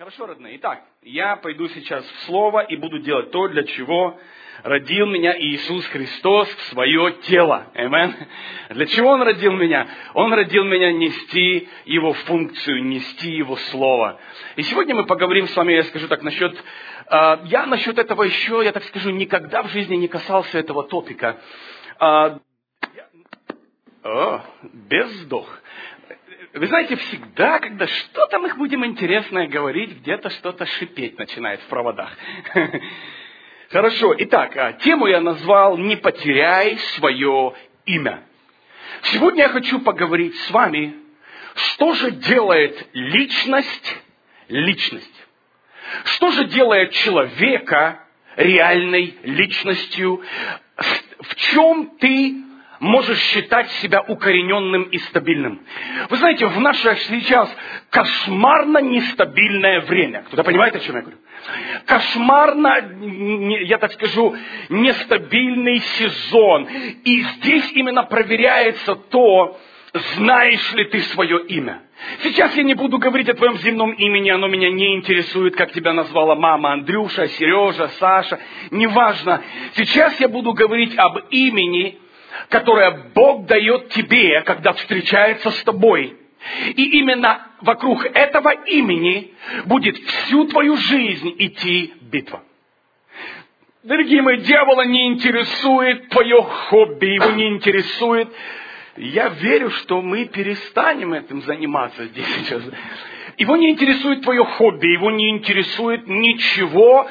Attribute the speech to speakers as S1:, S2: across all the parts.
S1: Хорошо, родные. Итак, я пойду сейчас в Слово и буду делать то, для чего родил меня Иисус Христос в свое тело. Аминь. Для чего Он родил меня? Он родил меня нести Его функцию, нести Его Слово. И сегодня мы поговорим с вами, я скажу так, насчет этого еще, я так скажу, никогда в жизни не касался этого топика. Без вздох. Вы знаете, всегда, когда что-то мы будем интересное говорить, где-то что-то шипеть начинает в проводах. Хорошо, итак, тему я назвал «Не потеряй свое имя». Сегодня я хочу поговорить с вами, что же делает личность. Что же делает человека реальной личностью? В чем ты можешь считать себя укорененным и стабильным? Вы знаете, в наше сейчас кошмарно нестабильное время. Кто-то понимает, о чем я говорю? Кошмарно, я так скажу, нестабильный сезон. И здесь именно проверяется то, знаешь ли ты свое имя. Сейчас я не буду говорить о твоем земном имени, оно меня не интересует, как тебя назвала мама, Андрюша, Сережа, Саша, неважно. Сейчас я буду говорить об имени, которое Бог дает тебе, когда встречается с тобой. И именно вокруг этого имени будет всю твою жизнь идти битва. Дорогие мои, дьявола не интересует твое хобби, его не интересует. Я верю, что мы перестанем этим заниматься здесь сейчас. Его не интересует твое хобби, его не интересует ничего,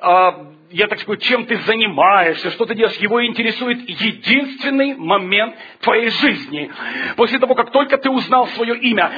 S1: я так скажу, чем ты занимаешься, что ты делаешь. Его интересует единственный момент твоей жизни. После того, как только ты узнал свое имя,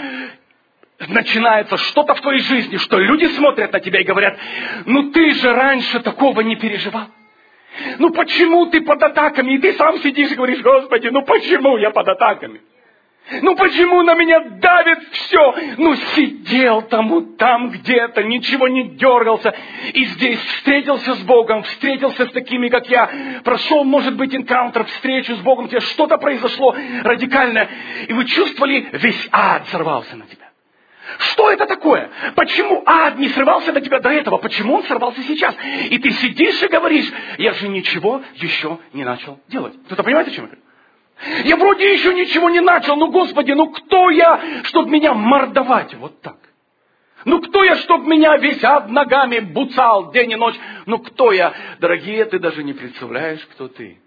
S1: начинается что-то в твоей жизни, что люди смотрят на тебя и говорят: ну ты же раньше такого не переживал. Ну почему ты под атаками? И ты сам сидишь и говоришь: Господи, ну почему я под атаками? Ну почему на меня давит все? Ну сидел там где-то, ничего не дергался. И здесь встретился с Богом, встретился с такими, как я. Прошел, может быть, энкаунтер, встречу с Богом. Тебе что-то произошло радикальное. И вы чувствовали, весь ад сорвался на тебя. Что это такое? Почему ад не срывался на тебя до этого? Почему он сорвался сейчас? И ты сидишь и говоришь: я же ничего еще не начал делать. Кто-то понимает, о чем я говорю? Я вроде еще ничего не начал, но, Господи, ну кто я, чтобы меня мордовать вот так? Ну кто я, чтобы меня весь ад ногами буцал день и ночь? Ну кто я? Дорогие, ты даже не представляешь, кто ты.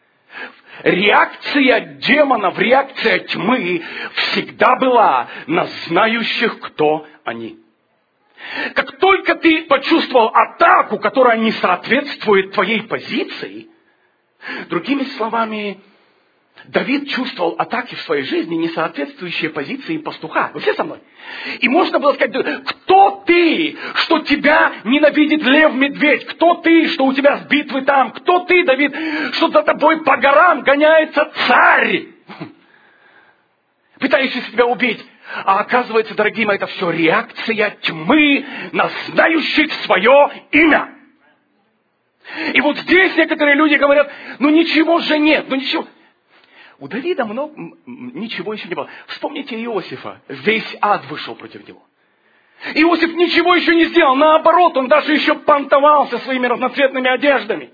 S1: Реакция демонов, реакция тьмы всегда была на знающих, кто они. Как только ты почувствовал атаку, которая не соответствует твоей позиции, другими словами, Давид чувствовал атаки в своей жизни, не соответствующие позиции пастуха. Вы все со мной? И можно было сказать: кто ты, что тебя ненавидит лев-медведь? Кто ты, что у тебя с битвы там? Кто ты, Давид, что за тобой по горам гоняется царь, пытающийся тебя убить? А оказывается, дорогие мои, это все реакция тьмы на знающих свое имя. И вот здесь некоторые люди говорят: ну ничего же нет, ну ничего. У Давида ничего еще не было. Вспомните Иосифа. Весь ад вышел против него. Иосиф ничего еще не сделал. Наоборот, он даже еще понтовался своими разноцветными одеждами.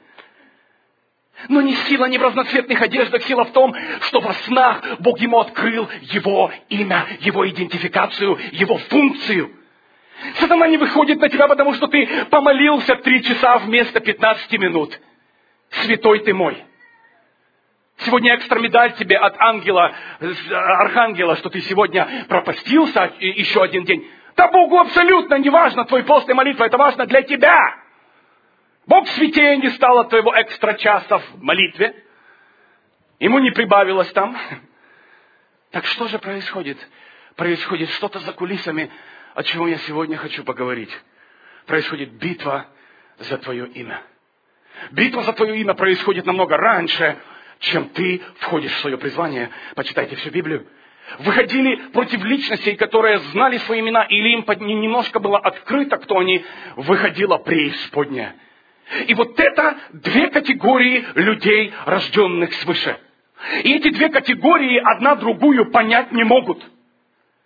S1: Но не сила не в разноцветных одеждах. Сила в том, что во снах Бог ему открыл его имя, его идентификацию, его функцию. Сатана не выходит на тебя, потому что ты помолился 3 часа вместо 15 минут. Святой ты мой. Сегодня экстра-медаль тебе от ангела, архангела, что ты сегодня пропастился еще один день. Да Богу абсолютно не важно твой пост и молитва, это важно для тебя. Бог святее не стал от твоего экстра-часа в молитве. Ему не прибавилось там. Так что же происходит? Происходит что-то за кулисами, о чем я сегодня хочу поговорить. Происходит битва за твое имя. Битва за твое имя происходит намного раньше, чем ты входишь в свое призвание. Почитайте всю Библию. Выходили против личностей, которые знали свои имена, или им немножко было открыто, кто они, выходила преисподняя. И вот это 2 категории людей, рожденных свыше. И эти 2 категории одна другую понять не могут.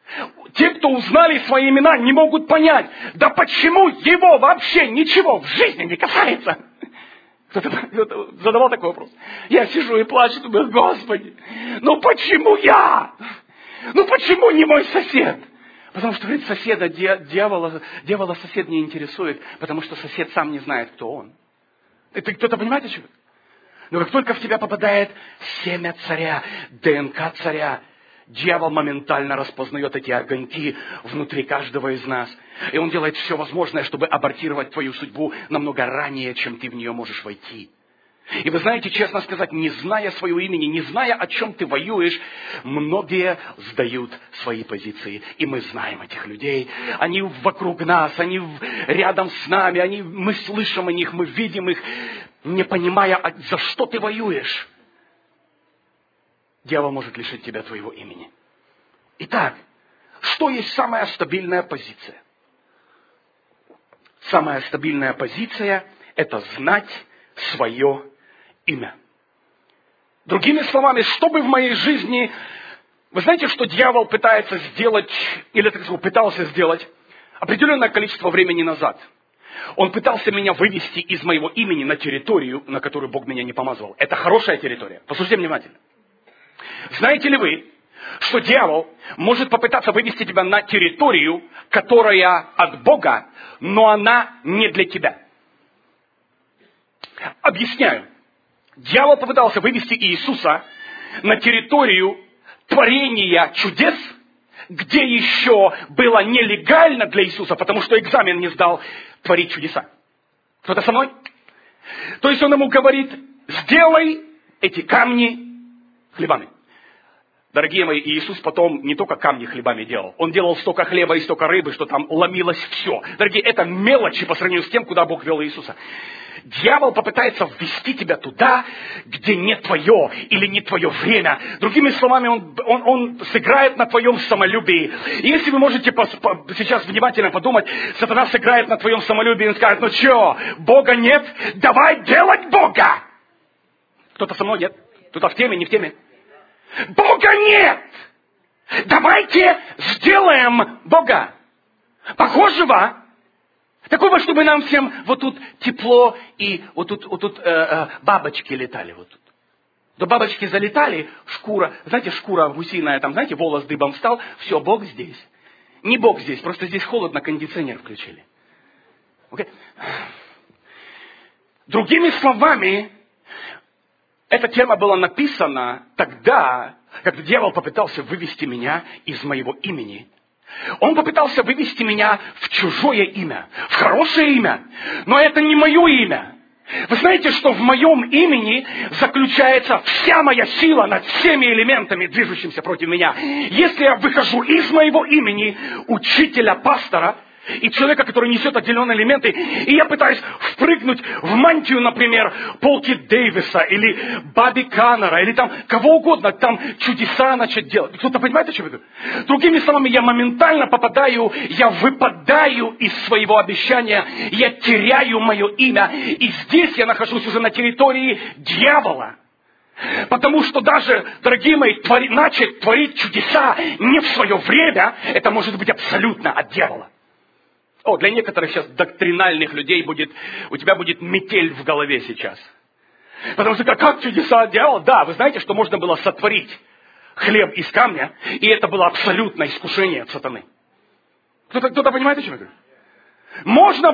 S1: Те, кто узнали свои имена, не могут понять, да почему его вообще ничего в жизни не касается. Кто-то задавал такой вопрос. Я сижу и плачу, думаю, Господи, ну почему я? Ну почему не мой сосед? Потому что, говорит, соседа, дьявола сосед не интересует, потому что сосед сам не знает, кто он. Это кто-то понимаете, что? Но как только в тебя попадает семя царя, ДНК царя, дьявол моментально распознает эти огоньки внутри каждого из нас. И он делает все возможное, чтобы абортировать твою судьбу намного ранее, чем ты в нее можешь войти. И вы знаете, честно сказать, не зная своего имени, не зная, о чем ты воюешь, многие сдают свои позиции. И мы знаем этих людей. Они вокруг нас, они рядом с нами, мы слышим о них, мы видим их, не понимая, за что ты воюешь. Дьявол может лишить тебя твоего имени. Итак, что есть самая стабильная позиция? Самая стабильная позиция – это знать свое имя. Другими словами, что бы в моей жизни... Вы знаете, что дьявол пытается сделать, или так сказать, пытался сделать определенное количество времени назад? Он пытался меня вывести из моего имени на территорию, на которую Бог меня не помазывал. Это хорошая территория. Послушайте внимательно. Знаете ли вы, что дьявол может попытаться вывести тебя на территорию, которая от Бога, но она не для тебя? Объясняю. Дьявол попытался вывести Иисуса на территорию творения чудес, где еще было нелегально для Иисуса, потому что экзамен не сдал, творить чудеса. Кто-то со мной? То есть он ему говорит, сделай эти камни хлебами. Дорогие мои, Иисус потом не только камни хлебами делал. Он делал столько хлеба и столько рыбы, что там ломилось все. Дорогие, это мелочи по сравнению с тем, куда Бог вел Иисуса. Дьявол попытается ввести тебя туда, где не твое или не твое время. Другими словами, он сыграет на твоем самолюбии. И если вы можете сейчас внимательно подумать, сатана сыграет на твоем самолюбии и скажет, ну что, Бога нет, давай делать Бога. Кто-то со мной нет? Кто-то в теме, не в теме? Бога нет! Давайте сделаем Бога. Похожего, такого, чтобы нам всем вот тут тепло и вот тут бабочки летали. Вот тут. До бабочки залетали, шкура, знаете, шкура гусиная, там, знаете, волос дыбом встал, все, Бог здесь. Не Бог здесь, просто здесь холодно, кондиционер включили. Okay? Другими словами, эта тема была написана тогда, когда дьявол попытался вывести меня из моего имени. Он попытался вывести меня в чужое имя, в хорошее имя, но это не мое имя. Вы знаете, что в моем имени заключается вся моя сила над всеми элементами, движущимися против меня. Если я выхожу из моего имени учителя, пастора, и человека, который несет отделенные элементы, и я пытаюсь впрыгнуть в мантию, например, Полки Дэвиса, или Баби Каннера, или там кого угодно, там чудеса начать делать. Кто-то понимает, о чем я говорю? Другими словами, я моментально я выпадаю из своего обещания, я теряю мое имя, и здесь я нахожусь уже на территории дьявола. Потому что даже, дорогие мои, начать творить чудеса не в свое время, это может быть абсолютно от дьявола. Для некоторых сейчас доктринальных людей у тебя будет метель в голове сейчас. Потому что как чудеса делал? Да, вы знаете, что можно было сотворить хлеб из камня, и это было абсолютное искушение от сатаны. Кто-то понимает, о чем я говорю? Можно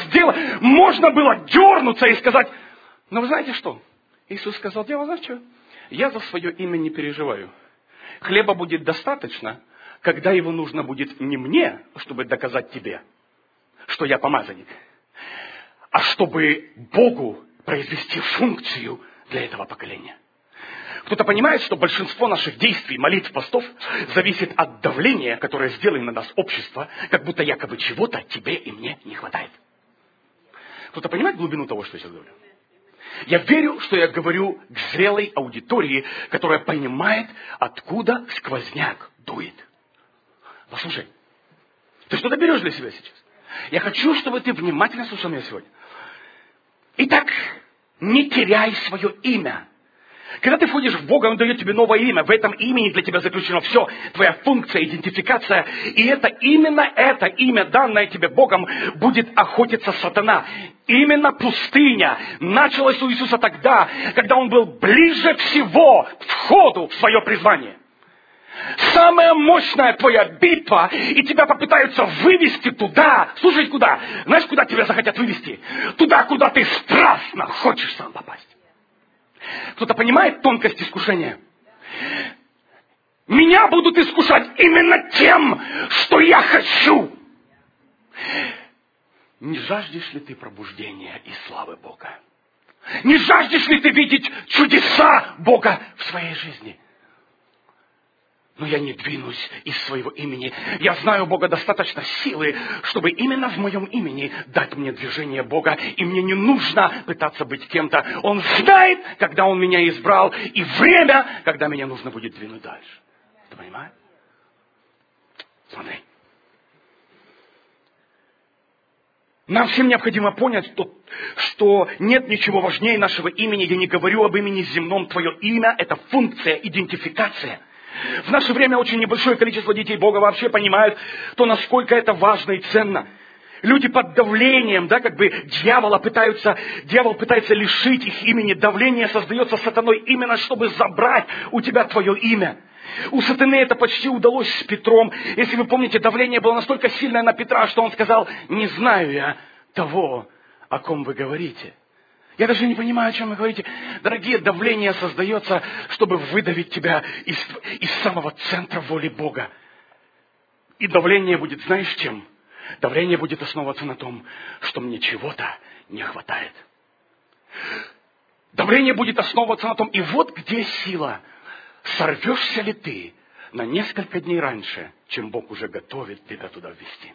S1: было дернуться и сказать, но вы знаете что? Иисус сказал, дело, знаешь что? Я за свое имя не переживаю. Хлеба будет достаточно, когда его нужно будет не мне, чтобы доказать тебе, что я помазанник, а чтобы Богу произвести функцию для этого поколения. Кто-то понимает, что большинство наших действий, молитв, постов зависит от давления, которое сделано на нас общество, как будто якобы чего-то тебе и мне не хватает. Кто-то понимает глубину того, что я сейчас говорю? Я верю, что я говорю к зрелой аудитории, которая понимает, откуда сквозняк дует. Послушай, ты что-то берешь для себя сейчас? Я хочу, чтобы ты внимательно слушал меня сегодня. Итак, не теряй свое имя. Когда ты входишь в Бога, Он дает тебе новое имя. В этом имени для тебя заключено все. Твоя функция, идентификация. И это именно это имя, данное тебе Богом, будет охотиться сатана. Именно пустыня началась у Иисуса тогда, когда Он был ближе всего к входу в свое призвание. Самая мощная твоя битва, и тебя попытаются вывести туда. Слушай, куда? Знаешь, куда тебя захотят вывести? Туда, куда ты страстно хочешь сам попасть. Кто-то понимает тонкость искушения? Меня будут искушать именно тем, что я хочу. Не жаждешь ли ты пробуждения и славы Бога? Не жаждешь ли ты видеть чудеса Бога в своей жизни? Но я не двинусь из своего имени. Я знаю у Бога достаточно силы, чтобы именно в моем имени дать мне движение Бога. И мне не нужно пытаться быть кем-то. Он знает, когда Он меня избрал, и время, когда меня нужно будет двинуть дальше. Ты понимаешь? Смотри. Нам всем необходимо понять, что нет ничего важнее нашего имени. Я не говорю об имени земном. Твое имя – это функция, идентификация. В наше время очень небольшое количество детей Бога вообще понимают, то, насколько это важно и ценно. Люди под давлением, дьявол пытается лишить их имени. Давление создается сатаной именно, чтобы забрать у тебя твое имя. У сатаны это почти удалось с Петром. Если вы помните, давление было настолько сильное на Петра, что он сказал: «Не знаю я того, о ком вы говорите». Я даже не понимаю, о чем вы говорите. Дорогие, давление создается, чтобы выдавить тебя из самого центра воли Бога. И давление будет, знаешь чем? Давление будет основываться на том, что мне чего-то не хватает. Давление будет основываться на том, и вот где сила. Сорвешься ли ты на несколько дней раньше, чем Бог уже готовит тебя туда ввести?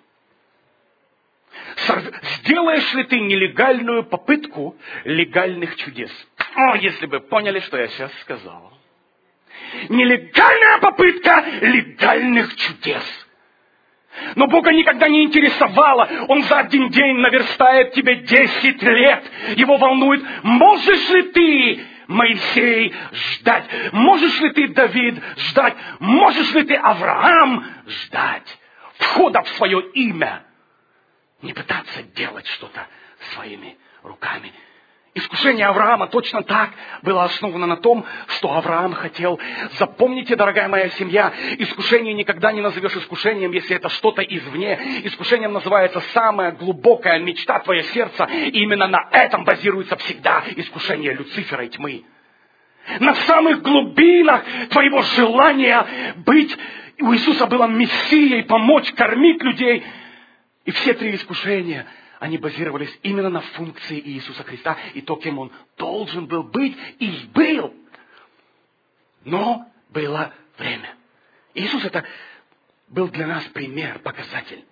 S1: Сделаешь ли ты нелегальную попытку легальных чудес? О, если бы поняли, что я сейчас сказал. Нелегальная попытка легальных чудес. Но Бога никогда не интересовало. Он за один день наверстает тебе 10 лет. Его волнует, можешь ли ты, Моисей, ждать? Можешь ли ты, Давид, ждать? Можешь ли ты, Авраам, ждать? Входа в свое имя. Не пытаться делать что-то своими руками. Искушение Авраама точно так было основано на том, что Авраам хотел. Запомните, дорогая моя семья, искушение никогда не назовешь искушением, если это что-то извне. Искушением называется самая глубокая мечта твоего сердца. И именно на этом базируется всегда искушение Люцифера и тьмы. На самых глубинах твоего желания быть. У Иисуса было мессией, помочь, кормить людей. И все 3 искушения, они базировались именно на функции Иисуса Христа и то, кем Он должен был быть и был. Но было время. Иисус это был для нас пример, показатель.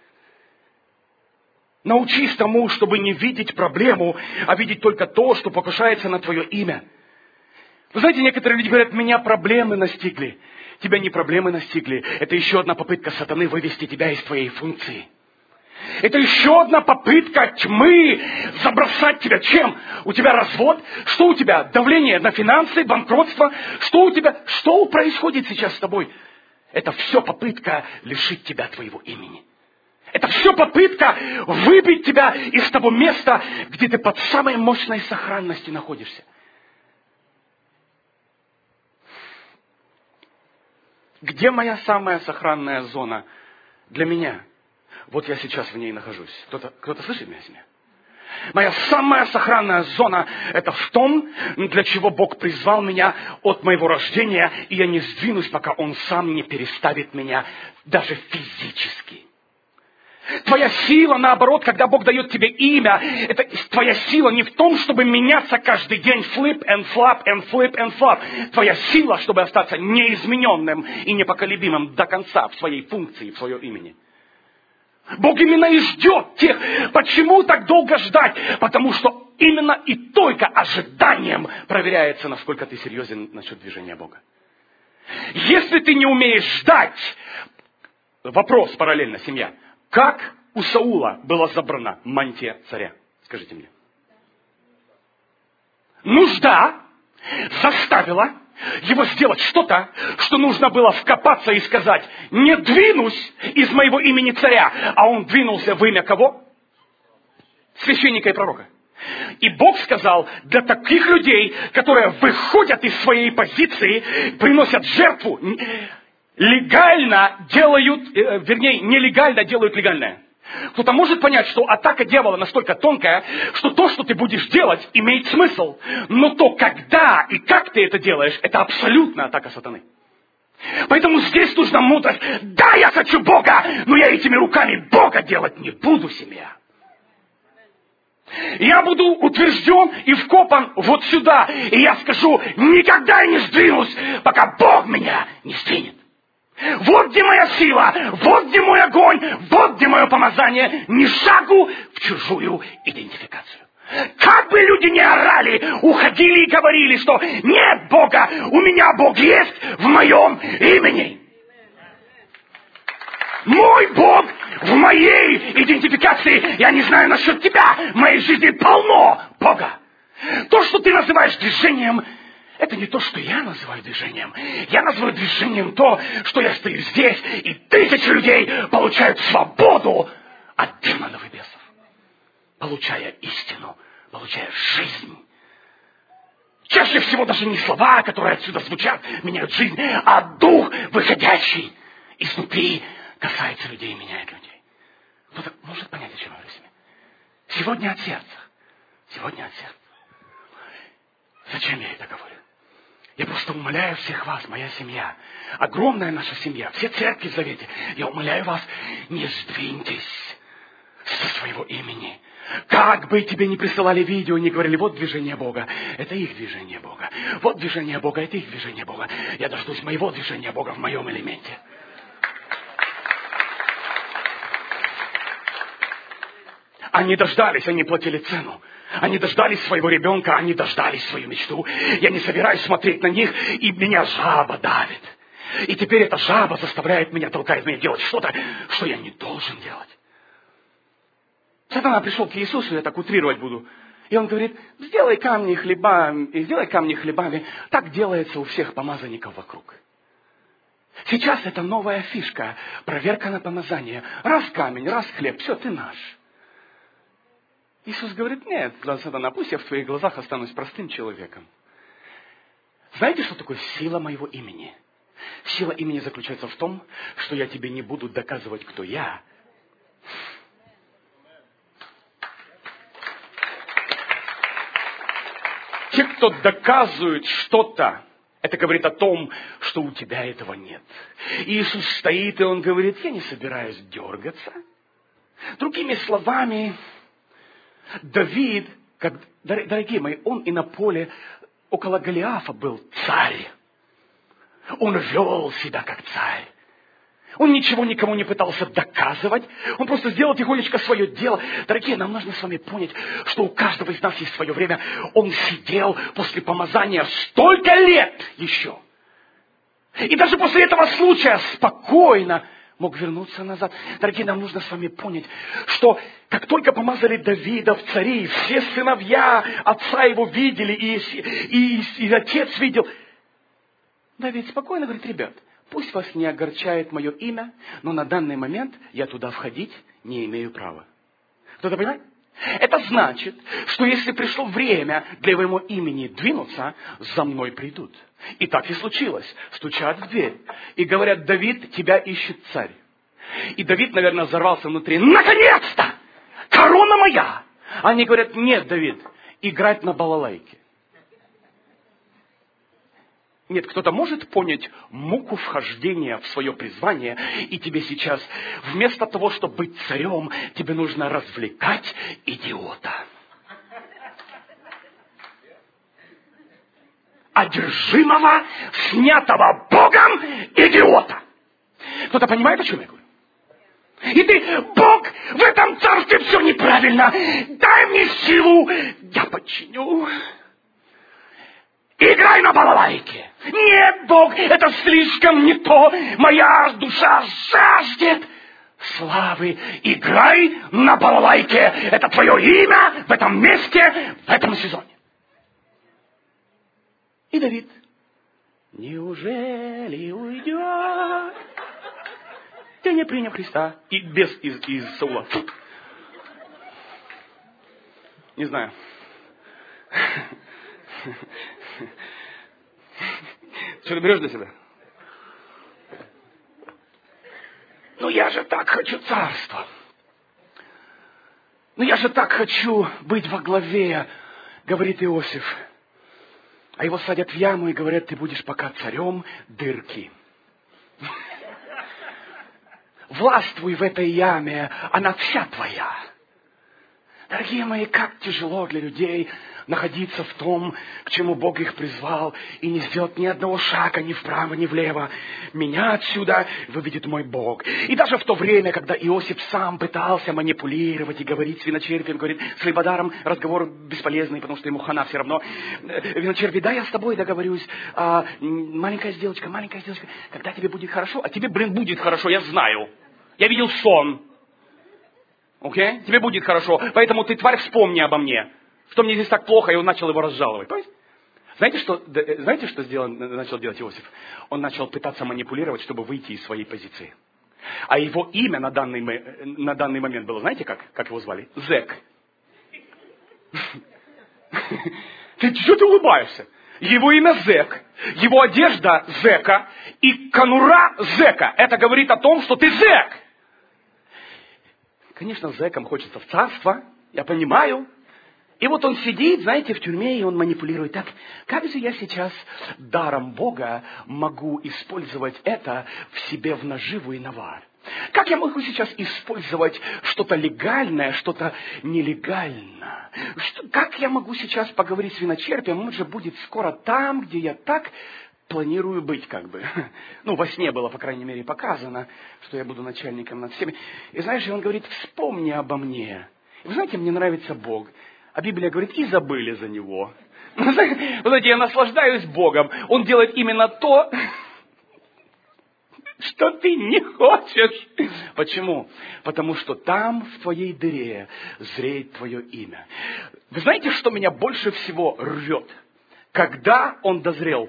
S1: Научись тому, чтобы не видеть проблему, а видеть только то, что покушается на твое имя. Вы знаете, некоторые люди говорят: меня проблемы настигли. Тебя не проблемы настигли. Это еще одна попытка сатаны вывести тебя из твоей функции. Это еще одна попытка тьмы забросать тебя. Чем? У тебя развод? Что у тебя? Давление на финансы, банкротство? Что у тебя? Что происходит сейчас с тобой? Это все попытка лишить тебя твоего имени. Это все попытка выбить тебя из того места, где ты под самой мощной сохранностью находишься. Где моя самая сохранная зона для меня? Вот я сейчас в ней нахожусь. Кто-то слышит меня сегодня? Моя самая сохранная зона – это в том, для чего Бог призвал меня от моего рождения, и я не сдвинусь, пока Он сам не переставит меня даже физически. Твоя сила, наоборот, когда Бог дает тебе имя, это твоя сила не в том, чтобы меняться каждый день, flip and flop and flip and flop. Твоя сила, чтобы остаться неизмененным и непоколебимым до конца в своей функции, в своем имени. Бог именно и ждет тех. Почему так долго ждать? Потому что именно и только ожиданием проверяется, насколько ты серьезен насчет движения Бога. Если ты не умеешь ждать, вопрос параллельно, семья. Как у Саула была забрана мантия царя? Скажите мне. Нужда заставила его сделать что-то, что нужно было вкопаться и сказать: не двинусь из моего имени царя. А он двинулся в имя кого? Священника и пророка. И Бог сказал: для таких людей, которые выходят из своей позиции, приносят жертву, легально делают, нелегально делают легальное. Кто-то может понять, что атака дьявола настолько тонкая, что то, что ты будешь делать, имеет смысл. Но то, когда и как ты это делаешь, это абсолютно атака сатаны. Поэтому здесь нужна мудрость. Да, я хочу Бога, но я этими руками Бога делать не буду, семья. Я буду утвержден и вкопан вот сюда. И я скажу: никогда я не сдвинусь, пока Бог меня не сдвинет. Вот где моя сила, вот где мой огонь, вот где мое помазание. Ни шагу в чужую идентификацию. Как бы люди ни орали, уходили и говорили, что нет Бога, у меня Бог есть в моем имени. Мой Бог в моей идентификации. Я не знаю насчет тебя, в моей жизни полно Бога. То, что ты называешь движением, это не то, что я называю движением. Я называю движением то, что я стою здесь, и тысячи людей получают свободу от демонов и бесов. Получая истину, получая жизнь. Чаще всего даже не слова, которые отсюда звучат, меняют жизнь, а дух, выходящий изнутри, касается людей и меняет людей. Кто-то может понять, о чем я говорю с ними? Сегодня от сердца. Сегодня от сердца. Зачем я это говорю? Я просто умоляю всех вас, моя семья, огромная наша семья, все церкви в Завете, я умоляю вас, не сдвиньтесь со своего имени. Как бы тебе ни присылали видео, не говорили: вот движение Бога, это их движение Бога. Вот движение Бога, это их движение Бога. Я дождусь моего движения Бога в моем элементе. Они дождались, они платили цену. Они дождались своего ребенка, они дождались свою мечту. Я не собираюсь смотреть на них, и меня жаба давит. И теперь эта жаба заставляет меня, толкает меня делать что-то, что я не должен делать. Сатана пришел к Иисусу, я так утрировать буду. И он говорит: сделай камни хлебами. Так делается у всех помазанников вокруг. Сейчас это новая фишка. Проверка на помазание. Раз камень, раз хлеб, все, ты наш. Иисус говорит: нет, Сатана, пусть я в твоих глазах останусь простым человеком. Знаете, что такое сила моего имени? Сила имени заключается в том, что я тебе не буду доказывать, кто я. Те, кто доказывают что-то, это говорит о том, что у тебя этого нет. И Иисус стоит, и Он говорит: я не собираюсь дергаться. Другими словами, Давид, дорогие мои, он и на поле около Голиафа был царь. Он вел себя как царь. Он ничего никому не пытался доказывать. Он просто сделал тихонечко свое дело. Дорогие, нам нужно с вами понять, что у каждого из нас есть свое время. Он сидел после помазания столько лет еще. И даже после этого случая спокойно мог вернуться назад. Дорогие, нам нужно с вами понять, что как только помазали Давида в цари, все сыновья отца его видели, и отец видел. Давид спокойно говорит: ребят, пусть вас не огорчает мое имя, но на данный момент я туда входить не имею права. Кто-то понимает? Это значит, что если пришло время для моего имени двинуться, за мной придут. И так и случилось. Стучат в дверь и говорят: Давид, тебя ищет царь. И Давид, наверное, взорвался внутри: наконец-то! Корона моя! Они говорят: нет, Давид, играть на балалайке. Нет, кто-то может понять муку вхождения в свое призвание, и тебе сейчас, вместо того, чтобы быть царем, тебе нужно развлекать идиота. Одержимого, снятого Богом идиота. Кто-то понимает, о чем я говорю? И ты: Бог, в этом царстве все неправильно. Дай мне силу, я подчиню. Играй на балалайке. Нет, Бог, это слишком не то. Моя душа жаждет славы. Играй на балалайке. Это твое имя в этом месте, в этом сезоне. И Давид. Неужели уйдет? Ты не принял Христа. И без из Саула. Не знаю. Что ты берешь для себя? Ну я же так хочу царства. Ну я же так хочу быть во главе, говорит Иосиф. А его садят в яму и говорят, ты будешь пока царем дырки. Властвуй в этой яме, она вся твоя. Дорогие мои, как тяжело для людей находиться в том, к чему Бог их призвал, и не сделать ни одного шага ни вправо, ни влево. Меня отсюда выведет мой Бог. И даже в то время, когда Иосиф сам пытался манипулировать и говорить с виночерпием, говорит, с рыбодаром разговор бесполезный, потому что ему хана все равно. Виночерпий, да, я с тобой договорюсь. Маленькая сделочка, когда тебе будет хорошо, а тебе, будет хорошо, я знаю. Я видел сон. Окей? Тебе будет хорошо. Поэтому ты, тварь, вспомни обо мне. Что мне здесь так плохо, и он начал его разжаловать. Знаете, что начал делать Иосиф? Он начал пытаться манипулировать, чтобы выйти из своей позиции. А его имя на данный момент было, знаете как его звали? Зэк. Что ты улыбаешься? Его имя Зэк, его одежда Зэка и конура Зэка. Это говорит о том, что ты Зэк. Конечно, зэкам хочется в царство, я понимаю. И вот он сидит, знаете, в тюрьме, и он манипулирует. Так, как же я сейчас даром Бога могу использовать это в себе в наживу и навар? Как я могу сейчас использовать что-то легальное, что-то нелегальное? Как я могу сейчас поговорить с виночерпием? Он же будет скоро там, где я так планирую быть, как бы. Ну, во сне было, по крайней мере, показано, что я буду начальником над всеми. И знаешь, он говорит, вспомни обо мне. И вы знаете, мне нравится Бог. А Библия говорит, и забыли за Него. Вы знаете, я наслаждаюсь Богом. Он делает именно то, что ты не хочешь. Почему? Потому что там, в твоей дыре, зреет твое имя. Вы знаете, что меня больше всего рвет? Когда он дозрел.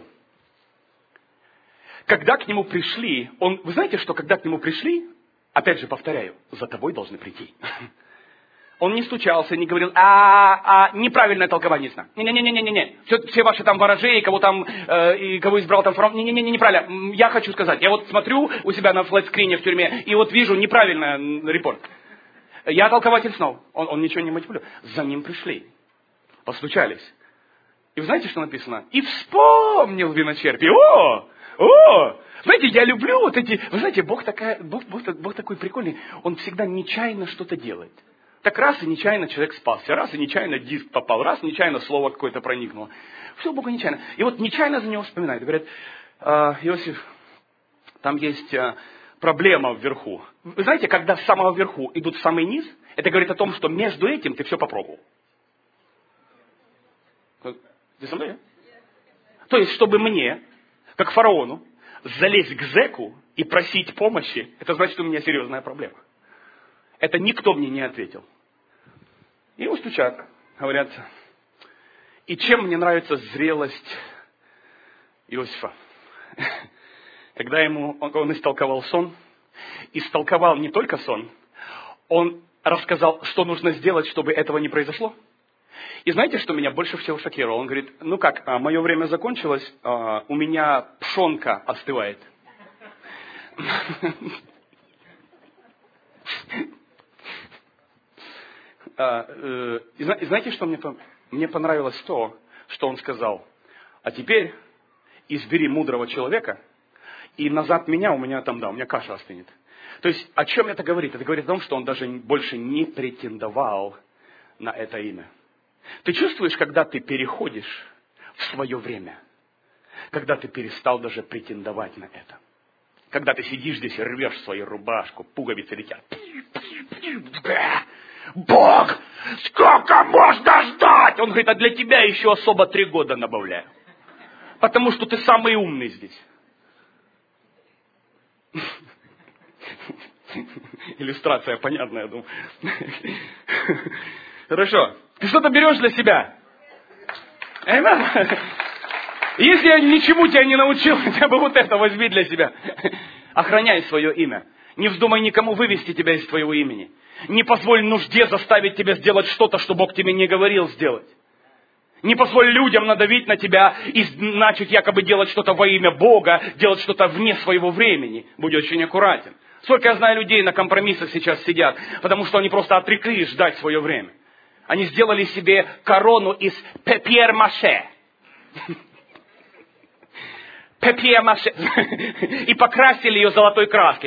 S1: Когда к нему пришли, вы знаете, что когда к нему пришли, опять же повторяю, за тобой должны прийти. Он не стучался, не говорил, неправильное толкование знаю. Не-не-не-не-не. Все ваши там ворожеи, кого там, и кого избрал там фараон. Не-не-не, неправильно. Я хочу сказать, я вот смотрю у себя на флэт-скрине в тюрьме, и вот вижу неправильный репорт. Я толкователь снов. Он ничего не манипулирует. За ним пришли. Постучались. И вы знаете, что написано? И вспомнил виночерпий. Знаете, я люблю вот эти... Вы знаете, Бог такой прикольный. Он всегда нечаянно что-то делает. Так раз и нечаянно человек спасся, раз и нечаянно диск попал, раз нечаянно слово какое-то проникнуло. Все Богу нечаянно. И вот нечаянно за него вспоминают. Говорят, Иосиф, там есть проблема вверху. Вы знаете, когда с самого верху идут в самый низ, это говорит о том, что между этим ты все попробовал. Ты со мной? То есть, чтобы мне, как фараону, залезть к зэку и просить помощи, это значит, у меня серьезная проблема. Это никто мне не ответил. И его стучат, говорят. И чем мне нравится зрелость Иосифа? Когда он истолковал сон, истолковал не только сон, он рассказал, что нужно сделать, чтобы этого не произошло. И знаете, что меня больше всего шокировало? Он говорит, мое время закончилось, у меня пшонка остывает. И знаете, что мне понравилось то, что он сказал? А теперь избери мудрого человека, и назад у меня каша остынет. То есть, о чем это говорит? Это говорит о том, что он даже больше не претендовал на это имя. Ты чувствуешь, когда ты переходишь в свое время? Когда ты перестал даже претендовать на это? Когда ты сидишь здесь и рвешь свою рубашку, пуговицы летят. Бог, сколько можно ждать? Он говорит, а для тебя еще особо 3 года добавляю. Потому что ты самый умный здесь. Иллюстрация понятная, я думаю. Хорошо. Ты что-то берешь для себя? Если я ничему тебя не научил, хотя бы вот это возьми для себя. Охраняй свое имя. Не вздумай никому вывести тебя из твоего имени. Не позволь нужде заставить тебя сделать что-то, что Бог тебе не говорил сделать. Не позволь людям надавить на тебя и начать якобы делать что-то во имя Бога, делать что-то вне своего времени. Будь очень аккуратен. Сколько я знаю людей на компромиссах сейчас сидят, потому что они просто отреклись ждать свое время. Они сделали себе корону из папьер-маше. Папьер-маше. И покрасили ее золотой краской.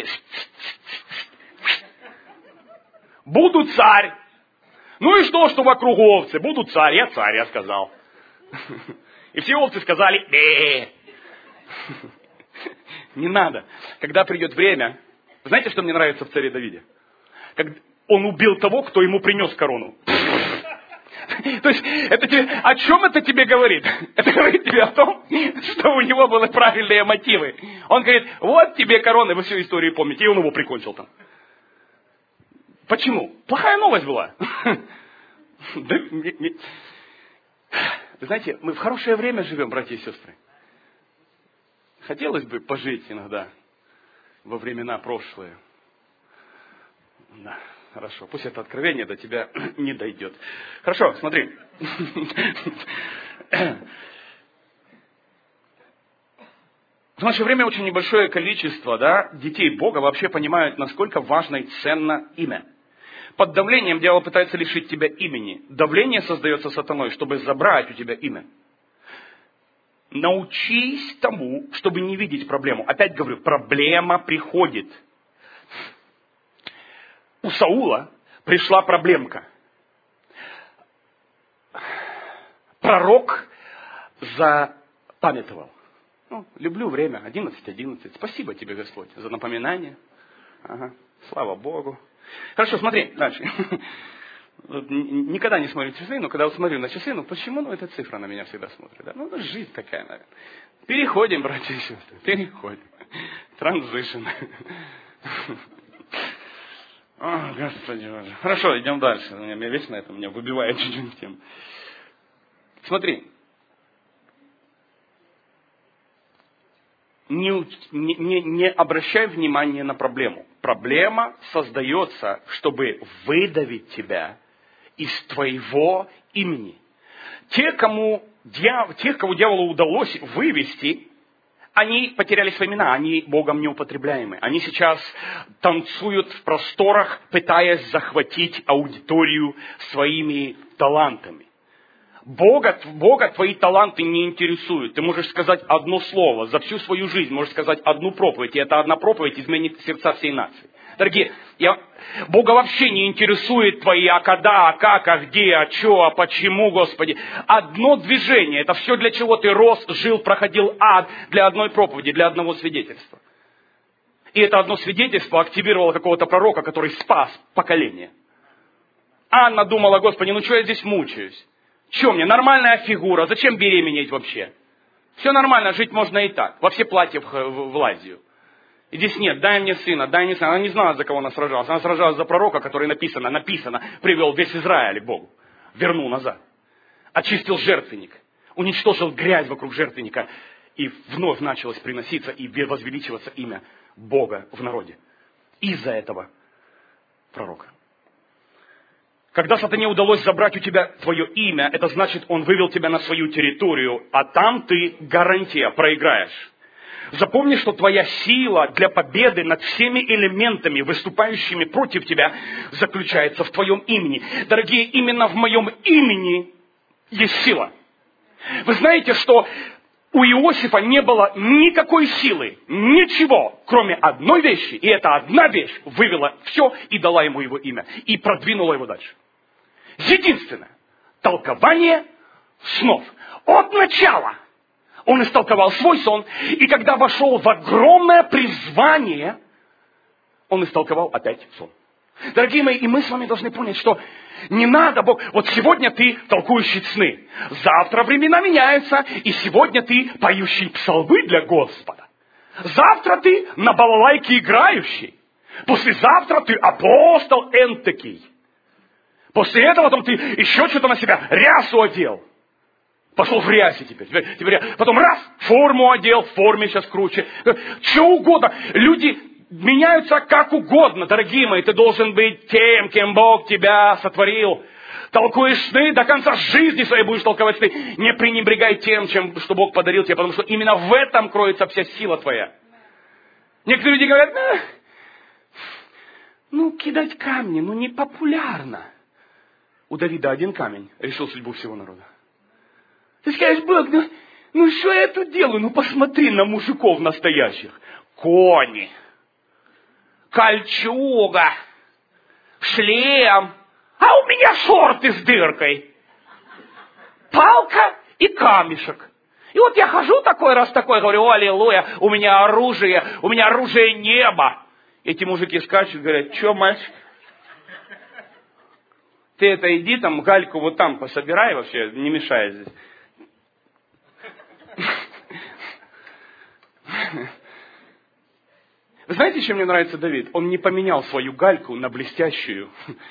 S1: Буду царь. Ну и что вокруг овцы? Буду царь. Я царь, я сказал. И все овцы сказали, бе. Не надо. Когда придет время, знаете, что мне нравится в царе Давиде? Он убил того, кто ему принес корону. То есть, о чем это тебе говорит? Это говорит тебе о том, что у него были правильные мотивы. Он говорит, вот тебе корона, вы всю историю помните, и он его прикончил там. Почему? Плохая новость была. Вы знаете, мы в хорошее время живем, братья и сестры. Хотелось бы пожить иногда во времена прошлые. Да, хорошо. Пусть это откровение до тебя не дойдет. Хорошо, смотри. В наше время очень небольшое количество детей Бога вообще понимают, насколько важно и ценно имя. Под давлением дьявол пытается лишить тебя имени. Давление создается сатаной, чтобы забрать у тебя имя. Научись тому, чтобы не видеть проблему. Опять говорю, проблема приходит. У Саула пришла проблемка. Пророк запамятовал. Люблю время, 11:11. Спасибо тебе, Господь, за напоминание. Ага, слава Богу. Хорошо, смотри, дальше. Никогда не смотрю часы, но когда смотрю на часы, почему эта цифра на меня всегда смотрит? Да? Жизнь такая, наверное. Переходим, братья и сестры, переходим. Транзишн. О, Господи Боже. Хорошо, идем дальше. Меня вечно это меня выбивает чуть-чуть тему. Смотри. Не обращай внимания на проблему. Проблема создается, чтобы выдавить тебя из твоего имени. Тех, кого дьяволу удалось вывести, они потеряли свои имена, они Богом неупотребляемы. Они сейчас танцуют в просторах, пытаясь захватить аудиторию своими талантами. Бога твои таланты не интересуют. Ты можешь сказать одно слово за всю свою жизнь, можешь сказать одну проповедь, и эта одна проповедь изменит сердца всей нации. Дорогие, Бога вообще не интересует твои а когда, а как, а где, а что, а почему, Господи. Одно движение, это все, для чего ты рос, жил, проходил ад, для одной проповеди, для одного свидетельства. И это одно свидетельство активировало какого-то пророка, который спас поколение. Анна думала, Господи, что я здесь мучаюсь? Что мне, нормальная фигура, зачем беременеть вообще? Все нормально, жить можно и так. Во все платья в Лазию. И здесь нет, дай мне сына, дай мне сына. Она не знала, за кого она сражалась. Она сражалась за пророка, который написано, привел весь Израиль к Богу. Вернул назад. Очистил жертвенник. Уничтожил грязь вокруг жертвенника. И вновь началось приноситься и возвеличиваться имя Бога в народе. Из-за этого пророка. Когда сатане удалось забрать у тебя твое имя, это значит, он вывел тебя на свою территорию, а там ты, гарантия, проиграешь. Запомни, что твоя сила для победы над всеми элементами, выступающими против тебя, заключается в твоем имени. Дорогие, именно в моем имени есть сила. Вы знаете, что у Иосифа не было никакой силы, ничего, кроме одной вещи. И эта одна вещь вывела все и дала ему его имя. И продвинула его дальше. Единственное. Толкование снов. От начала он истолковал свой сон. И когда вошел в огромное призвание, он истолковал опять сон. Дорогие мои, и мы с вами должны понять, что не надо, Бог, вот сегодня ты толкующий сны, завтра времена меняются, и сегодня ты поющий псалмы для Господа. Завтра ты на балалайке играющий, послезавтра ты апостол энтокий. После этого там ты еще что-то на себя рясу одел. Пошел в рясе теперь. Потом раз, форму одел, в форме сейчас круче. Что угодно. Люди меняются как угодно, дорогие мои. Ты должен быть тем, кем Бог тебя сотворил. Толкуешь сны, до конца жизни своей будешь толковать сны. Не пренебрегай тем, что Бог подарил тебе, потому что именно в этом кроется вся сила твоя. Некоторые люди говорят, кидать камни, не популярно. У Давида один камень решил судьбу всего народа. Ты скажешь, Бог, что я тут делаю? Посмотри на мужиков настоящих. Кони, кольчуга, шлем, а у меня шорты с дыркой, палка и камешек. И вот я хожу такой говорю, аллилуйя, у меня оружие неба. Эти мужики скачут, говорят, что, мальчик? Ты иди там, гальку вот там пособирай вообще, не мешай здесь. Вы знаете, чем мне нравится Давид? Он не поменял свою гальку на блестящую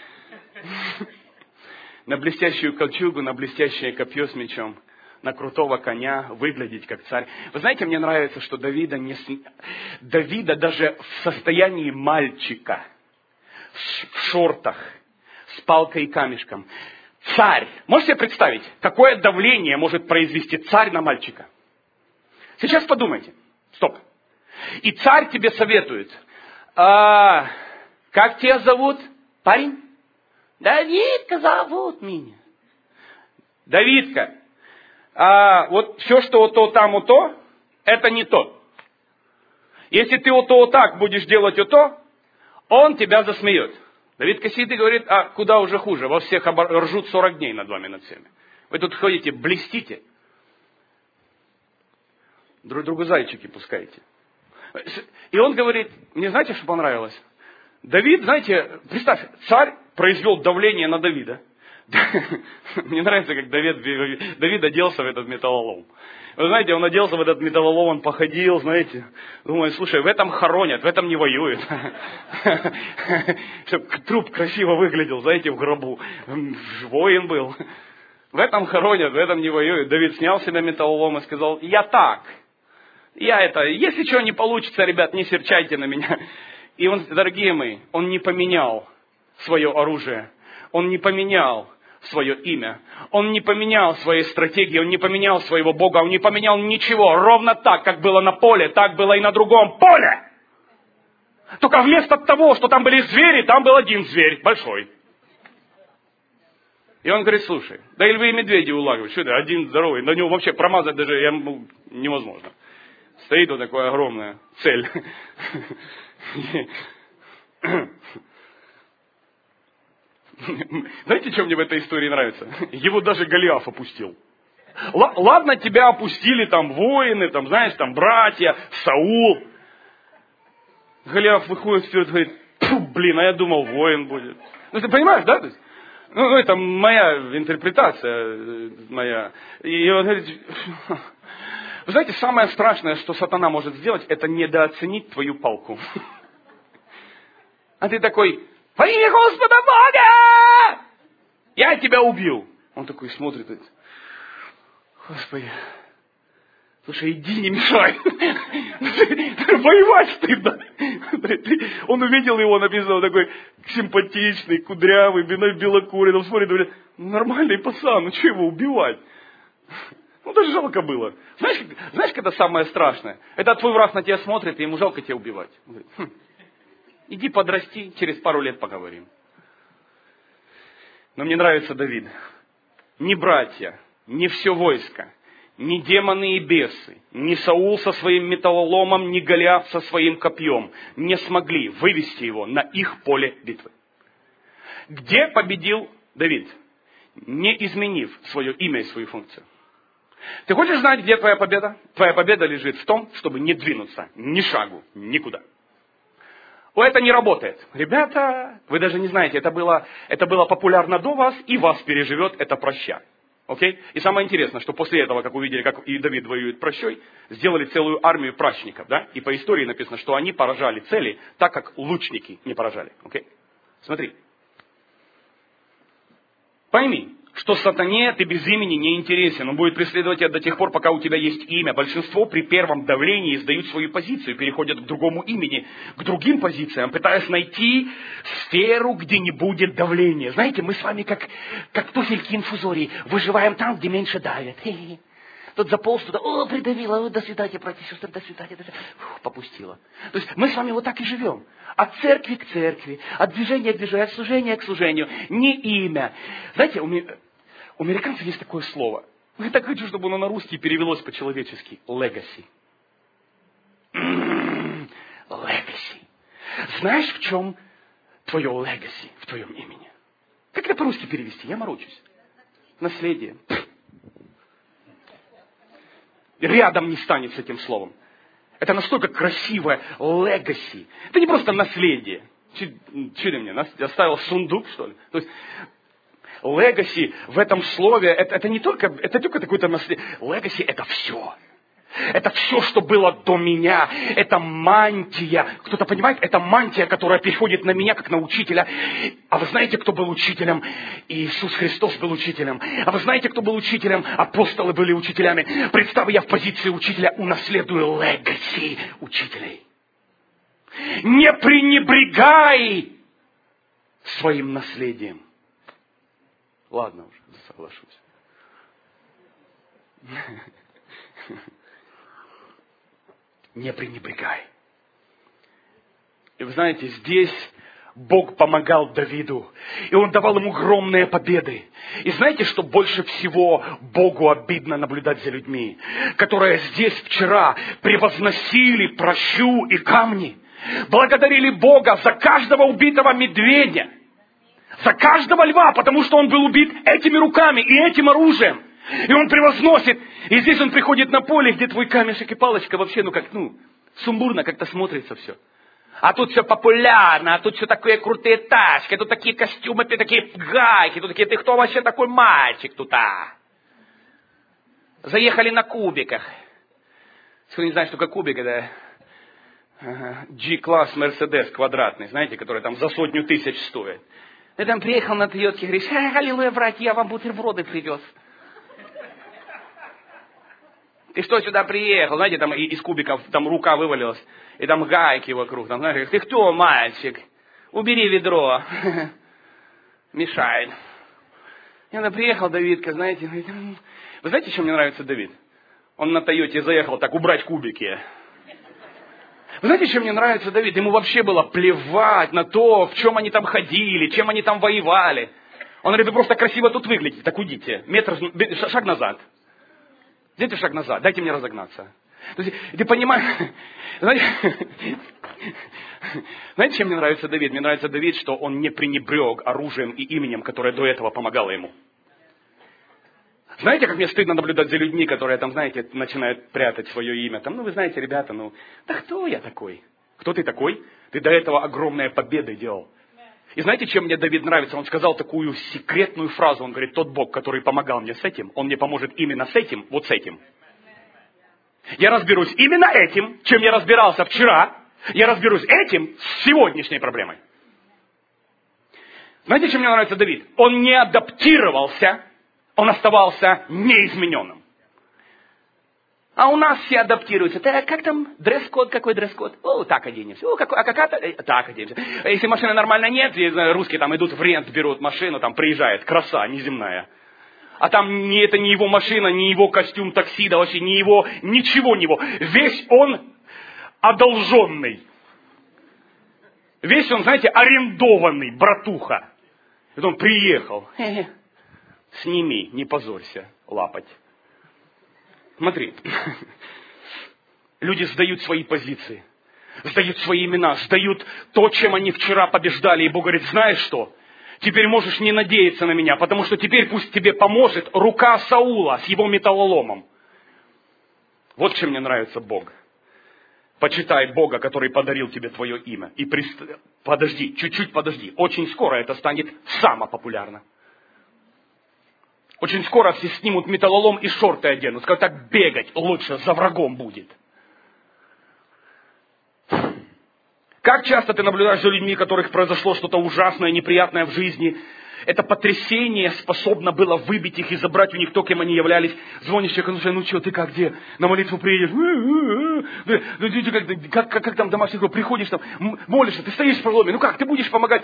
S1: кольчугу, на блестящее копье с мечом, на крутого коня, выглядеть как царь. Вы знаете, мне нравится, что Давида даже в состоянии мальчика, в шортах, с палкой и камешком. Царь. Можете себе представить, какое давление может произвести царь на мальчика? Сейчас подумайте. Стоп. И царь тебе советует. Как тебя зовут, парень? Давидка зовут меня. Давидка. Вот все, что вот то, там, вот то, это не то. Если ты вот то, вот так будешь делать вот то, он тебя засмеет. Давид сидит и говорит, куда уже хуже, вас всех ржут 40 дней над вами, над всеми. Вы тут ходите, блестите. Друг другу зайчики пускаете. И он говорит, мне знаете, что понравилось? Давид, знаете, представь, царь произвел давление на Давида. Мне нравится, как Давид оделся в этот металлолом. Вы знаете, он оделся в этот металлолом, он походил, знаете. Думаю, слушай, в этом хоронят, в этом не воюют. Чтобы труп красиво выглядел, знаете, в гробу. Воин был. В этом хоронят, в этом не воюют. Давид снял себе металлолом и сказал, если что не получится, ребят, не серчайте на меня. И он, дорогие мои, он не поменял свое оружие. Он не поменял свое имя. Он не поменял своей стратегии, он не поменял своего Бога, он не поменял ничего. Ровно так, как было на поле, так было и на другом поле. Только вместо того, что там были звери, там был один зверь, большой. И он говорит, слушай, да или вы и медведи улагиваете, что это, один здоровый, на него вообще промазать даже невозможно. Стоит вот такая огромная цель. Знаете, что мне в этой истории нравится? Его даже Голиаф опустил. Ладно, тебя опустили там воины, там, знаешь, там братья, Саул. Голиаф выходит вперед и говорит, я думал, воин будет. Ты понимаешь, да? Это моя интерпретация, моя. И он говорит, вы знаете, самое страшное, что сатана может сделать, это недооценить твою палку. А ты такой, во имя Господа Бога! Я тебя убил. Он такой смотрит, говорит, Господи, слушай, иди, не мешай. Воевать стыдно. Он увидел его, написано, такой симпатичный, кудрявый, белокурый. Он смотрит, говорит, нормальный пацан, что его убивать? Даже жалко было. Знаешь, когда самое страшное? Это твой враг на тебя смотрит, и ему жалко тебя убивать. Он говорит, иди подрасти, через пару лет поговорим. Но мне нравится Давид. Ни братья, ни все войско, ни демоны и бесы, ни Саул со своим металлоломом, ни Голиаф со своим копьем не смогли вывести его на их поле битвы. Где победил Давид? Не изменив свое имя и свою функцию. Ты хочешь знать, где твоя победа? Твоя победа лежит в том, чтобы не двинуться ни шагу, никуда. Это не работает. Ребята, вы даже не знаете, это было популярно до вас, и вас переживет это проща. Окей? И самое интересное, что после этого, как увидели, как и Давид воюет прощой, сделали целую армию пращников. Да? И по истории написано, что они поражали цели, так как лучники не поражали. Окей? Смотри. Пойми, что сатане ты без имени не интересен. Он будет преследовать тебя до тех пор, пока у тебя есть имя. Большинство при первом давлении сдают свою позицию, переходят к другому имени, к другим позициям, пытаясь найти сферу, где не будет давления. Знаете, мы с вами как туфельки инфузории, выживаем там, где меньше давят. Хе-хе. Тут заполз туда, придавило, до свидания, братья и сестры, до свидания, попустило. То есть мы с вами вот так и живем. От церкви к церкви, от движения к движению, от служения к служению. Не имя. Знаете, у американцев есть такое слово. Я так хочу, чтобы оно на русский перевелось по-человечески. Legacy. Legacy. Знаешь, в чем твое legacy в твоем имени? Как это по-русски перевести? Я морочусь. Наследие. Рядом не станет с этим словом. Это настолько красивое legacy. Это не просто наследие. Чили мне, оставил сундук, что ли? То есть, legacy в этом слове, это не только, это только какое-то наследие. Legacy это все. Это все, что было до меня. Это мантия. Кто-то понимает? Это мантия, которая переходит на меня, как на учителя. А вы знаете, кто был учителем? Иисус Христос был учителем. А вы знаете, кто был учителем? Апостолы были учителями. Представь, я в позиции учителя унаследую легаси учителей. Не пренебрегай своим наследием. Ладно уже, соглашусь. Не пренебрегай. И вы знаете, здесь Бог помогал Давиду. И Он давал ему огромные победы. И знаете, что больше всего Богу обидно наблюдать за людьми, которые здесь вчера превозносили пращу и камни, благодарили Бога за каждого убитого медведя, за каждого льва, потому что он был убит этими руками и этим оружием. И он превозносит. И здесь он приходит на поле, где твой камешек и палочка вообще, сумбурно как-то смотрится все. А тут все популярно, а тут все такие крутые тачки, тут такие костюмы, такие гайки, тут такие, ты кто вообще такой мальчик тут, Заехали на кубиках. Кто не знает, что такое кубик, это G-класс Mercedes квадратный, знаете, который там за 100 000 стоит. Ты там приехал на Тойотке, говоришь, аллилуйя, братья, я вам бутерброды привез. Ты что сюда приехал? Знаете, там из кубиков там рука вывалилась, и там гайки вокруг. Там, знаешь, ты кто, мальчик? Убери ведро. Мешает. Я тогда приехал, Давидка, знаете. Вы знаете, чем мне нравится Давид? Он на Тойоте заехал так убрать кубики. Вы знаете, чем мне нравится Давид? Ему вообще было плевать на то, в чем они там ходили, чем они там воевали. Он говорит, вы просто красиво тут выглядите, так уйдите. Шаг назад. Сделайте шаг назад, дайте мне разогнаться. То есть, ты понимаешь, знаете, чем мне нравится Давид? Мне нравится Давид, что он не пренебрег оружием и именем, которое до этого помогало ему. Знаете, как мне стыдно наблюдать за людьми, которые там, знаете, начинают прятать свое имя. Там, вы знаете, ребята, да кто я такой? Кто ты такой? Ты до этого огромные победы делал. И знаете, чем мне Давид нравится? Он сказал такую секретную фразу. Он говорит, тот Бог, который помогал мне с этим, Он мне поможет именно с этим, вот с этим. Я разберусь именно этим, чем я разбирался вчера. Я разберусь этим с сегодняшней проблемой. Знаете, чем мне нравится Давид? Он не адаптировался, он оставался неизмененным. А у нас все адаптируются. Как там дресс-код? Какой дресс-код? Так оденемся. Так оденемся. Если машины нормально нет, русские там идут в рент, берут машину, там приезжает краса неземная. А там это не его машина, не его костюм таксида, вообще не его, ничего не его. Весь он одолженный. Весь он, знаете, арендованный, братуха. И он приехал. Сними, не позорься, лапать. Смотри, люди сдают свои позиции, сдают свои имена, сдают то, чем они вчера побеждали. И Бог говорит, знаешь что? Теперь можешь не надеяться на меня, потому что теперь пусть тебе поможет рука Саула с его металлоломом. Вот чем мне нравится Бог. Почитай Бога, который подарил тебе твое имя. И подожди, чуть-чуть подожди. Очень скоро это станет самое популярное. Очень скоро все снимут металлолом и шорты оденут. Скажут, так бегать лучше за врагом будет. Как часто ты наблюдаешь за людьми, у которых произошло что-то ужасное, неприятное в жизни, это потрясение способно было выбить их и забрать у них то, кем они являлись. Звонишь человеку, ну что, ты как, где? На молитву приедешь? Как там домашний групп? Приходишь там, молишься, ты стоишь в проломе, ну как, ты будешь помогать?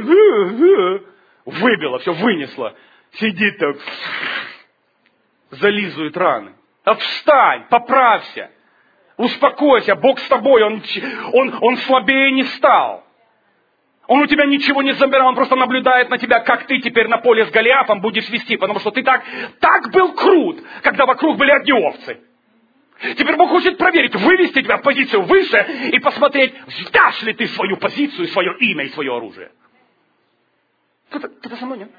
S1: Выбило, все вынесло. Сидит так, зализывает раны. А встань, поправься, успокойся, Бог с тобой, он слабее не стал. Он у тебя ничего не забирал, он просто наблюдает на тебя, как ты теперь на поле с Голиафом будешь вести, потому что ты так был крут, когда вокруг были одни овцы. Теперь Бог хочет проверить, вывести тебя в позицию выше и посмотреть, сдашь ли ты свою позицию, свое имя и свое оружие. Кто-то со мной, нет?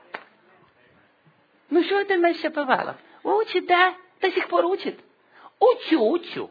S2: Ну що ти мене ще повалив? Учить, да? До сих пор учит. Учу.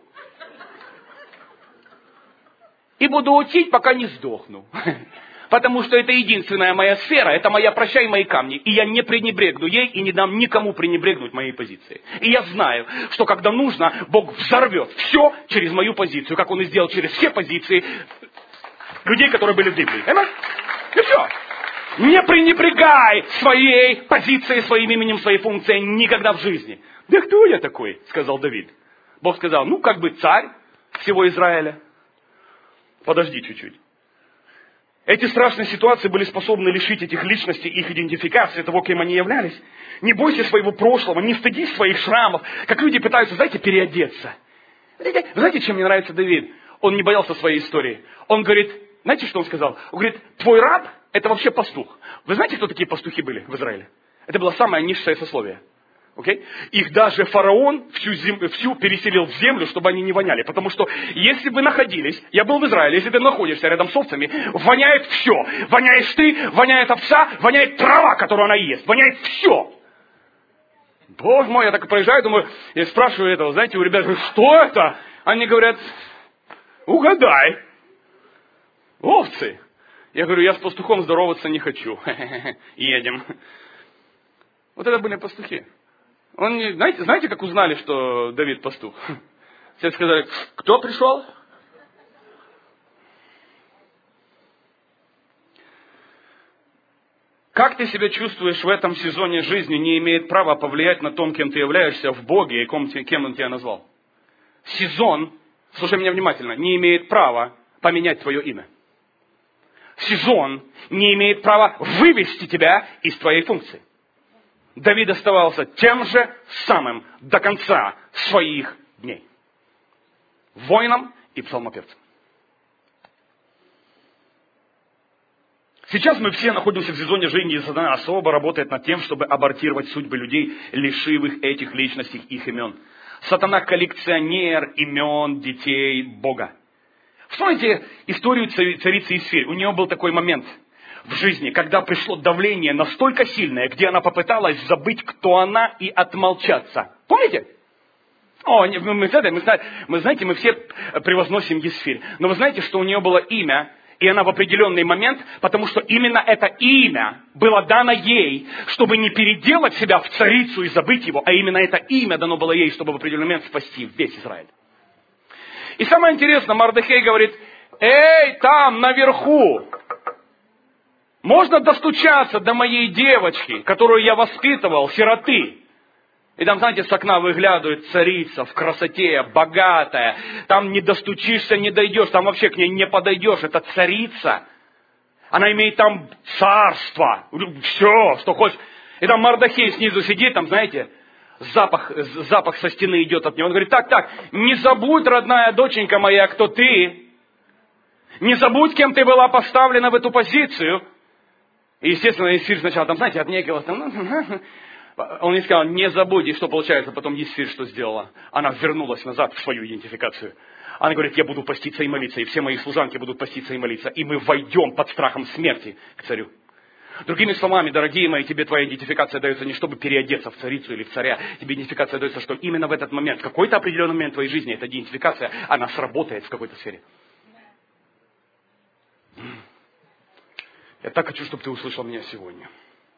S1: И буду учить, пока не сдохну. Потому что это единственная моя сфера, это моя прощай мои камни. И я не пренебрегну ей и не дам никому пренебрегнуть моей позиции. И я знаю, что когда нужно, Бог взорвет все через мою позицию, как Он и сделал через все позиции людей, которые были в Библии. И все. Не пренебрегай своей позицией, своим именем, своей функцией никогда в жизни. Да кто я такой, сказал Давид. Бог сказал, ну как бы царь всего Израиля. Подожди чуть-чуть. Эти страшные ситуации были способны лишить этих личностей их идентификации, того, кем они являлись. Не бойся своего прошлого, не стыдись своих шрамов, как люди пытаются, знаете, переодеться. Знаете, чем мне нравится Давид? Он не боялся своей истории. Он говорит, знаете, что он сказал? Он говорит, твой раб – это вообще пастух. Вы знаете, кто такие пастухи были в Израиле? Это было самое низшее сословие. Okay? Их даже фараон всю переселил в землю, чтобы они не воняли. Потому что если вы находились, я был в Израиле, если ты находишься рядом с овцами, воняет все. Воняешь ты, воняет овца, воняет трава, которую она ест. Воняет все. Боже мой, я так проезжаю, думаю, я спрашиваю этого, знаете, у ребят, говорю, что это? Они говорят, угадай. Овцы. Я говорю, я с пастухом здороваться не хочу. Едем. Вот это были пастухи. Знаете, как узнали, что Давид пастух? Все сказали, кто пришел? Как ты себя чувствуешь в этом сезоне жизни, не имеет права повлиять на том, кем ты являешься в Боге и кем Он тебя назвал. Сезон, слушай меня внимательно, не имеет права поменять твое имя. Сезон не имеет права вывести тебя из твоей функции. Давид оставался тем же самым до конца своих дней. Воином и псалмопевцем. Сейчас мы все находимся в сезоне жизни, и сатана особо работает над тем, чтобы абортировать судьбы людей, лишив их этих личностей, их имен. Сатана коллекционер имен детей Бога. Вспомните историю царицы Исфирь. У нее был такой момент в жизни, когда пришло давление настолько сильное, где она попыталась забыть, кто она, и отмолчаться. Помните? Мы знаете, мы все превозносим Исфирь. Но вы знаете, что у нее было имя, и она в определенный момент, потому что именно это имя было дано ей, чтобы не переделать себя в царицу и забыть его, а именно это имя дано было ей, чтобы в определенный момент спасти весь Израиль. И самое интересное, Мордехей говорит, эй, там, наверху, можно достучаться до моей девочки, которую я воспитывал, сироты. И там, знаете, с окна выглядывает царица в красоте, богатая. Там не достучишься, не дойдешь, там вообще к ней не подойдешь. Это царица. Она имеет там царство. Все, что хочешь. И там Мордехей снизу сидит, там, знаете, запах со стены идет от него. Он говорит, так, не забудь, родная доченька моя, кто ты. Не забудь, кем ты была поставлена в эту позицию. И, естественно, Исфирь сначала там, знаете, отнекивалась. Он ей сказал, не забудь. И что получается? Потом Исфирь что сделала? Она вернулась назад в свою идентификацию. Она говорит, я буду поститься и молиться, и все мои служанки будут поститься и молиться. И мы войдем под страхом смерти к царю. Другими словами, дорогие мои, тебе твоя идентификация дается не чтобы переодеться в царицу или в царя. Тебе идентификация дается, что именно в этот момент, в какой-то определенный момент твоей жизни, эта идентификация, она сработает в какой-то сфере. Я так хочу, чтобы ты услышал меня сегодня.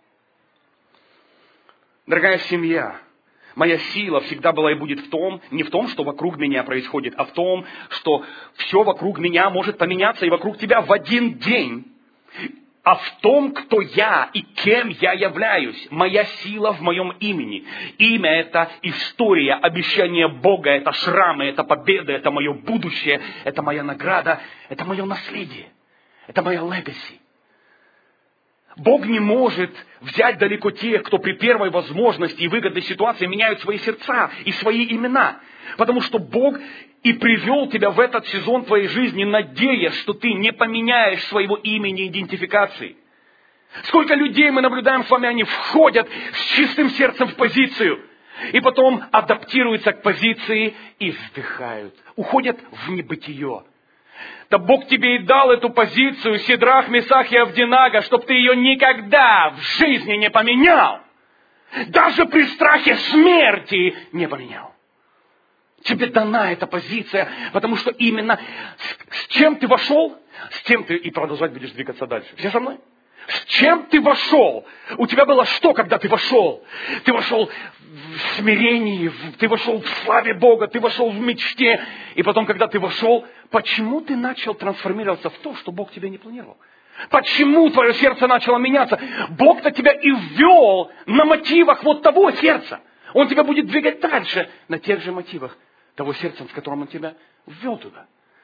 S1: Дорогая семья, моя сила всегда была и будет в том, не в том, что вокруг меня происходит, а в том, что все вокруг меня может поменяться и вокруг тебя в один день. а в том, кто я и кем я являюсь. Моя сила в моем имени. Имя – это история, обещание Бога, это шрамы, это победа, это мое будущее, это моя награда, это мое наследие, это моя легаси. Бог не может взять далеко тех, кто при первой возможности и выгодной ситуации меняют свои сердца и свои имена. Потому что Бог и привел тебя в этот сезон твоей жизни, надеясь, что ты не поменяешь своего имени и идентификации. Сколько людей мы наблюдаем с вами, они входят с чистым сердцем в позицию, и потом адаптируются к позиции и вздыхают, уходят в небытие. Да Бог тебе и дал эту позицию, Сидрах, Месах и Авдинага, чтобы ты ее никогда в жизни не поменял. Даже при страхе смерти не поменял. Тебе дана эта позиция, потому что именно с чем ты вошел, с тем ты и продолжать будешь двигаться дальше. Все со мной? С чем ты вошел? У тебя было что, когда ты вошел? Ты вошел в смирении, ты вошел в славе Бога, ты вошел в мечте. И потом, когда ты вошел, почему ты начал трансформироваться в то, что Бог тебе не планировал? Почему твое сердце начало меняться? Бог-то тебя и ввел на мотивах вот того сердца. Он тебя будет двигать дальше на тех же мотивах того сердца, с которым Он тебя ввел туда.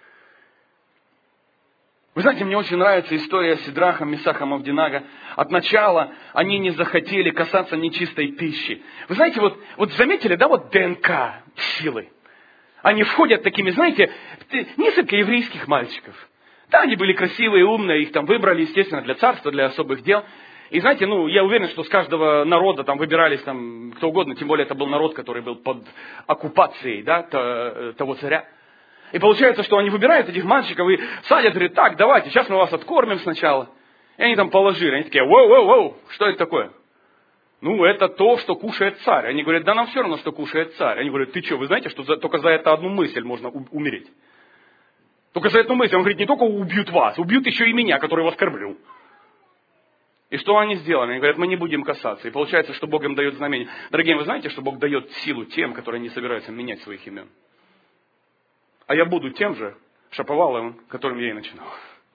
S1: Вы знаете, мне очень нравится история с Сидрахом, Месахом, Авдинага. От начала они не захотели касаться нечистой пищи. Вы знаете, вот заметили, да, вот ДНК силы? Они входят такими, знаете, несколько еврейских мальчиков. Да, они были красивые, умные, их там выбрали, естественно, для царства, для особых дел. И знаете, я уверен, что с каждого народа там выбирались там кто угодно, тем более это был народ, который был под оккупацией, да, того царя. И получается, что они выбирают этих мальчиков и садят, говорят, так, давайте, сейчас мы вас откормим сначала. И они там положили, они такие, воу, что это такое? Это то, что кушает царь. Они говорят, да нам все равно, что кушает царь. Они говорят, ты что, вы знаете, что только за это одну мысль можно умереть? Только за эту мысль. Он говорит, не только убьют вас, убьют еще и меня, который вас кормлю. И что они сделали? Они говорят, мы не будем касаться. И получается, что Бог им дает знамение. Дорогие, вы знаете, что Бог дает силу тем, которые не собираются менять своих имен? А я буду тем же шаповалом, которым я и начинал.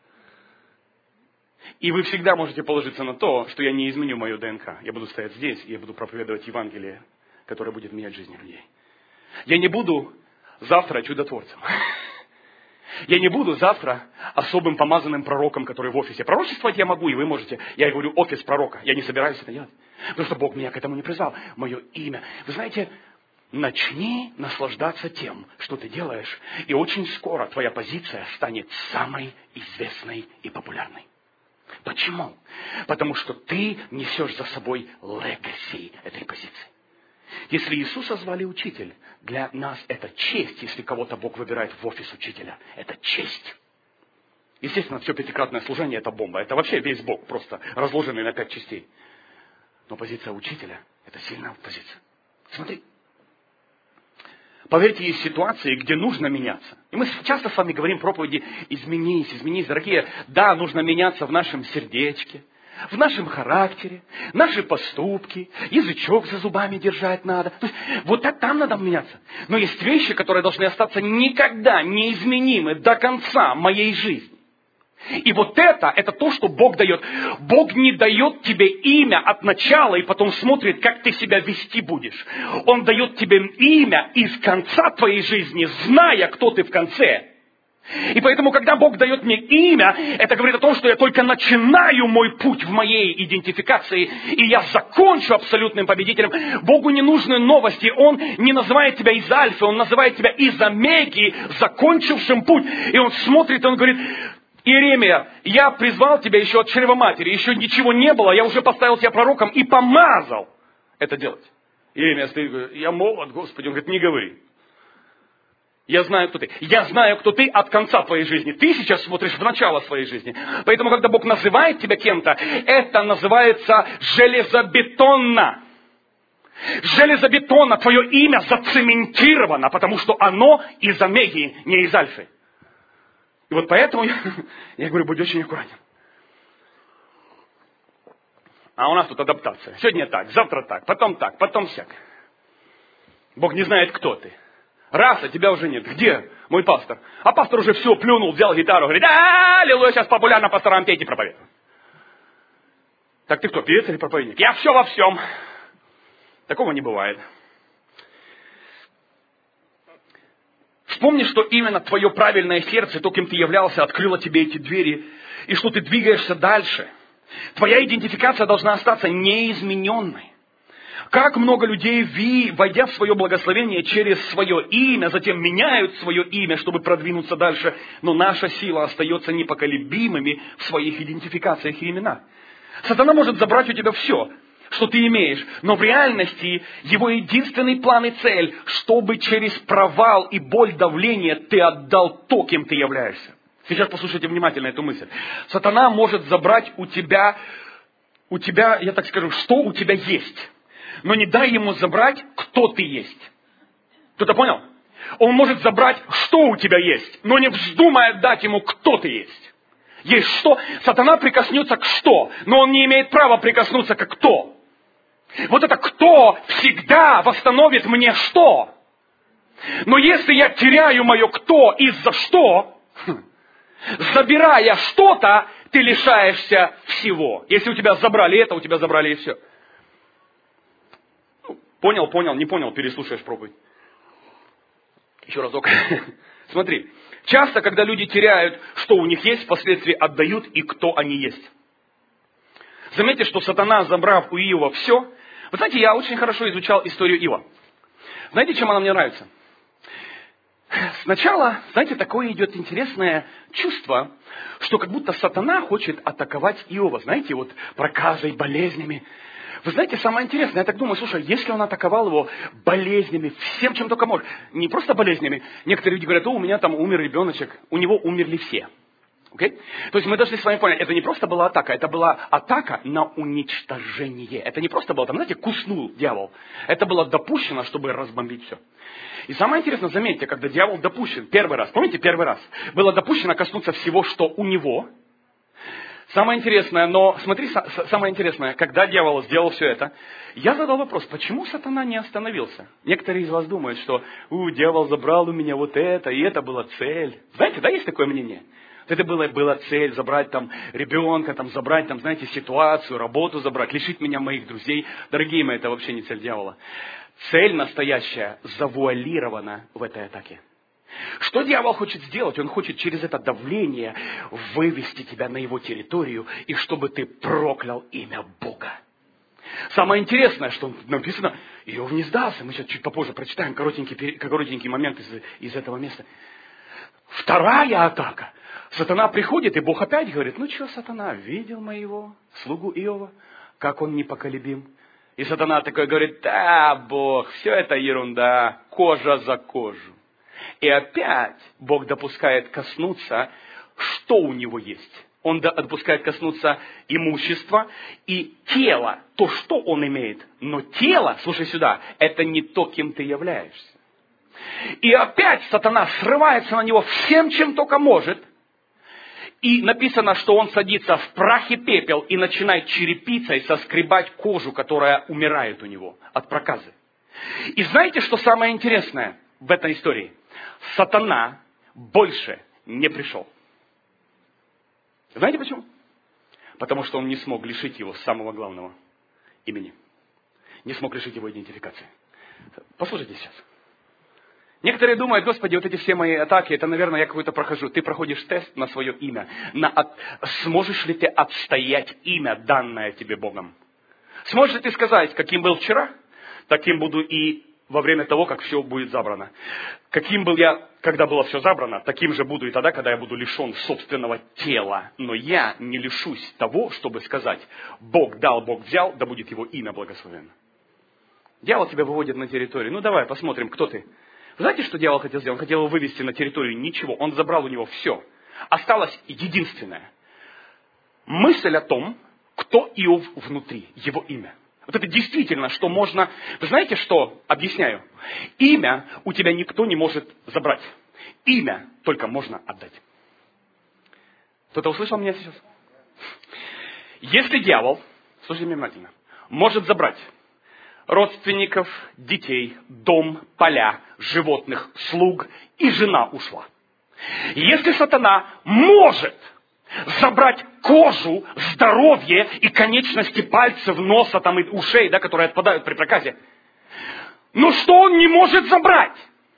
S1: И вы всегда можете положиться на то, что я не изменю мою ДНК. Я буду стоять здесь, и я буду проповедовать Евангелие, которое будет менять жизни людей. Я не буду завтра чудотворцем. Я не буду завтра особым помазанным пророком, который в офисе. Пророчествовать я могу, и вы можете. Я говорю, офис пророка. Я не собираюсь это делать. Потому что Бог меня к этому не призвал. Мое имя. Вы знаете, начни наслаждаться тем, что ты делаешь. И очень скоро твоя позиция станет самой известной и популярной. Почему? Потому что ты несешь за собой легаси этой позиции. Если Иисуса звали учитель, для нас это честь, если кого-то Бог выбирает в офис учителя. Это честь. Естественно, все пятикратное служение – это бомба. Это вообще весь Бог, просто разложенный на 5 частей. Но позиция учителя – это сильная позиция. Смотри. Поверьте, есть ситуации, где нужно меняться. И мы часто с вами говорим в проповеди «изменись». Дорогие, да, нужно меняться в нашем сердечке, в нашем характере, наши поступки, язычок за зубами держать надо. То есть, вот так там надо меняться. Но есть вещи, которые должны остаться никогда неизменимы до конца моей жизни. И вот это то, что Бог дает. Бог не дает тебе имя от начала и потом смотрит, как ты себя вести будешь. Он дает тебе имя из конца твоей жизни, зная, кто ты в конце. И поэтому, когда Бог дает мне имя, это говорит о том, что я только начинаю мой путь в моей идентификации, и я закончу абсолютным победителем. Богу не нужны новости. Он не называет тебя из Альфы, Он называет тебя из Омеги, закончившим путь. И Он смотрит, и Он говорит: Иеремия, я призвал тебя еще от чрева матери, еще ничего не было, я уже поставил тебя пророком и помазал это делать. Иеремия стоит и говорит: я молод, Господи. Он говорит: не говори. Я знаю, кто ты. Я знаю, кто ты от конца твоей жизни. Ты сейчас смотришь в начало своей жизни. Поэтому, когда Бог называет тебя кем-то, это называется железобетонно. Железобетонно твое имя зацементировано, потому что оно из Омеги, не из Альфы. И вот поэтому я говорю, будь очень аккуратен. А у нас тут адаптация. Сегодня так, завтра так, потом сяк. Бог не знает, кто ты. Раз, а тебя уже нет. Где мой пастор? А пастор уже все плюнул, взял гитару, говорит: аллилуйя, сейчас популярно пасторам петь и проповедовать. Так ты кто, певец или проповедник? Я все во всем. Такого не бывает. Вспомни, что именно твое правильное сердце, то, кем ты являлся, открыло тебе эти двери, и что ты двигаешься дальше. Твоя идентификация должна остаться неизмененной. Как много людей, войдя в свое благословение через свое имя, затем меняют свое имя, чтобы продвинуться дальше, но наша сила остается непоколебимыми в своих идентификациях и именах. Сатана может забрать у тебя все, что ты имеешь, но в реальности его единственный план и цель, чтобы через провал и боль давления ты отдал то, кем ты являешься. Сейчас послушайте внимательно эту мысль. Сатана может забрать у тебя, я так скажу, что у тебя есть, но не дай ему забрать, кто ты есть. Кто-то понял? Он может забрать, что у тебя есть, но не вздумая дать ему, кто ты есть. Есть что? Сатана прикоснется к что, но он не имеет права прикоснуться к кто. Вот это кто всегда восстановит мне что. Но если я теряю мое кто из-за что, забирая что-то, ты лишаешься всего. Если у тебя забрали это, у тебя забрали и все. Понял, не понял, переслушаешь проповедь. Еще разок. Смотри, часто, когда люди теряют, что у них есть, впоследствии отдают и кто они есть. Заметьте, что сатана, забрав у Иова все. Вы знаете, я очень хорошо изучал историю Иова. Знаете, чем она мне нравится? Сначала, знаете, такое идет интересное чувство, что как будто сатана хочет атаковать Иова. Знаете, вот проказой, болезнями. Вы знаете, самое интересное, я так думаю, слушай, если он атаковал его болезнями, всем, чем только может, не просто болезнями, некоторые люди говорят, у меня там умер ребеночек, у него умерли все. Okay? То есть мы должны с вами понять, это не просто была атака, это была атака на уничтожение. Это не просто было, там, знаете, куснул дьявол. Это было допущено, чтобы разбомбить все. И самое интересное, заметьте, когда дьявол допущен первый раз, помните, первый раз, было допущено коснуться всего, что у него. Самое интересное, самое интересное, когда дьявол сделал все это, я задал вопрос, почему сатана не остановился? Некоторые из вас думают, что дьявол забрал у меня вот это, и это была цель. Знаете, да, есть такое мнение? Это была цель забрать там ребенка, забрать там, знаете, ситуацию, работу забрать, лишить меня моих друзей. Дорогие мои, это вообще не цель дьявола. Цель настоящая завуалирована в этой атаке. Что дьявол хочет сделать? Он хочет через это давление вывести тебя на его территорию, и чтобы ты проклял имя Бога. Самое интересное, что написано, Иов не сдался. Мы сейчас чуть попозже прочитаем коротенький момент из этого места. Вторая атака. Сатана приходит, и Бог опять говорит, сатана, видел моего слугу Иова, как он непоколебим. И сатана такой говорит, да, Бог, все это ерунда, кожа за кожу. И опять Бог допускает коснуться, что у него есть. Он допускает коснуться имущества и тела, то, что он имеет. Но тело, слушай сюда, это не то, кем ты являешься. И опять сатана срывается на него всем, чем только может. И написано, что он садится в прах и пепел и начинает черепицей соскребать кожу, которая умирает у него от проказы. И знаете, что самое интересное в этой истории? Сатана больше не пришел. Знаете почему? Потому что он не смог лишить его самого главного имени. Не смог лишить его идентификации. Послушайте сейчас. Некоторые думают, Господи, вот эти все мои атаки, это, наверное, я какой-то прохожу. Ты проходишь тест на свое имя. Сможешь ли ты отстоять имя, данное тебе Богом? Сможешь ли ты сказать, каким был вчера, таким буду и во время того, как все будет забрано. Каким был я, когда было все забрано, таким же буду и тогда, когда я буду лишен собственного тела. Но я не лишусь того, чтобы сказать, Бог дал, Бог взял, да будет его имя благословенно. Дьявол тебя выводит на территорию. Давай посмотрим, кто ты. Знаете, что дьявол хотел сделать? Он хотел его вывести на территорию ничего. Он забрал у него все. Осталось единственное. Мысль о том, кто Иов внутри, его имя. Вот это действительно, что можно... Вы знаете, что? Объясняю. Имя у тебя никто не может забрать. Имя только можно отдать. Кто-то услышал меня сейчас? Если дьявол, слушайте внимательно, может забрать родственников, детей, дом, поля, животных, слуг, и жена ушла. Если сатана может забрать кожу, здоровье и конечности пальцев, носа там, и ушей, да, которые отпадают при проказе. Но что он не может забрать?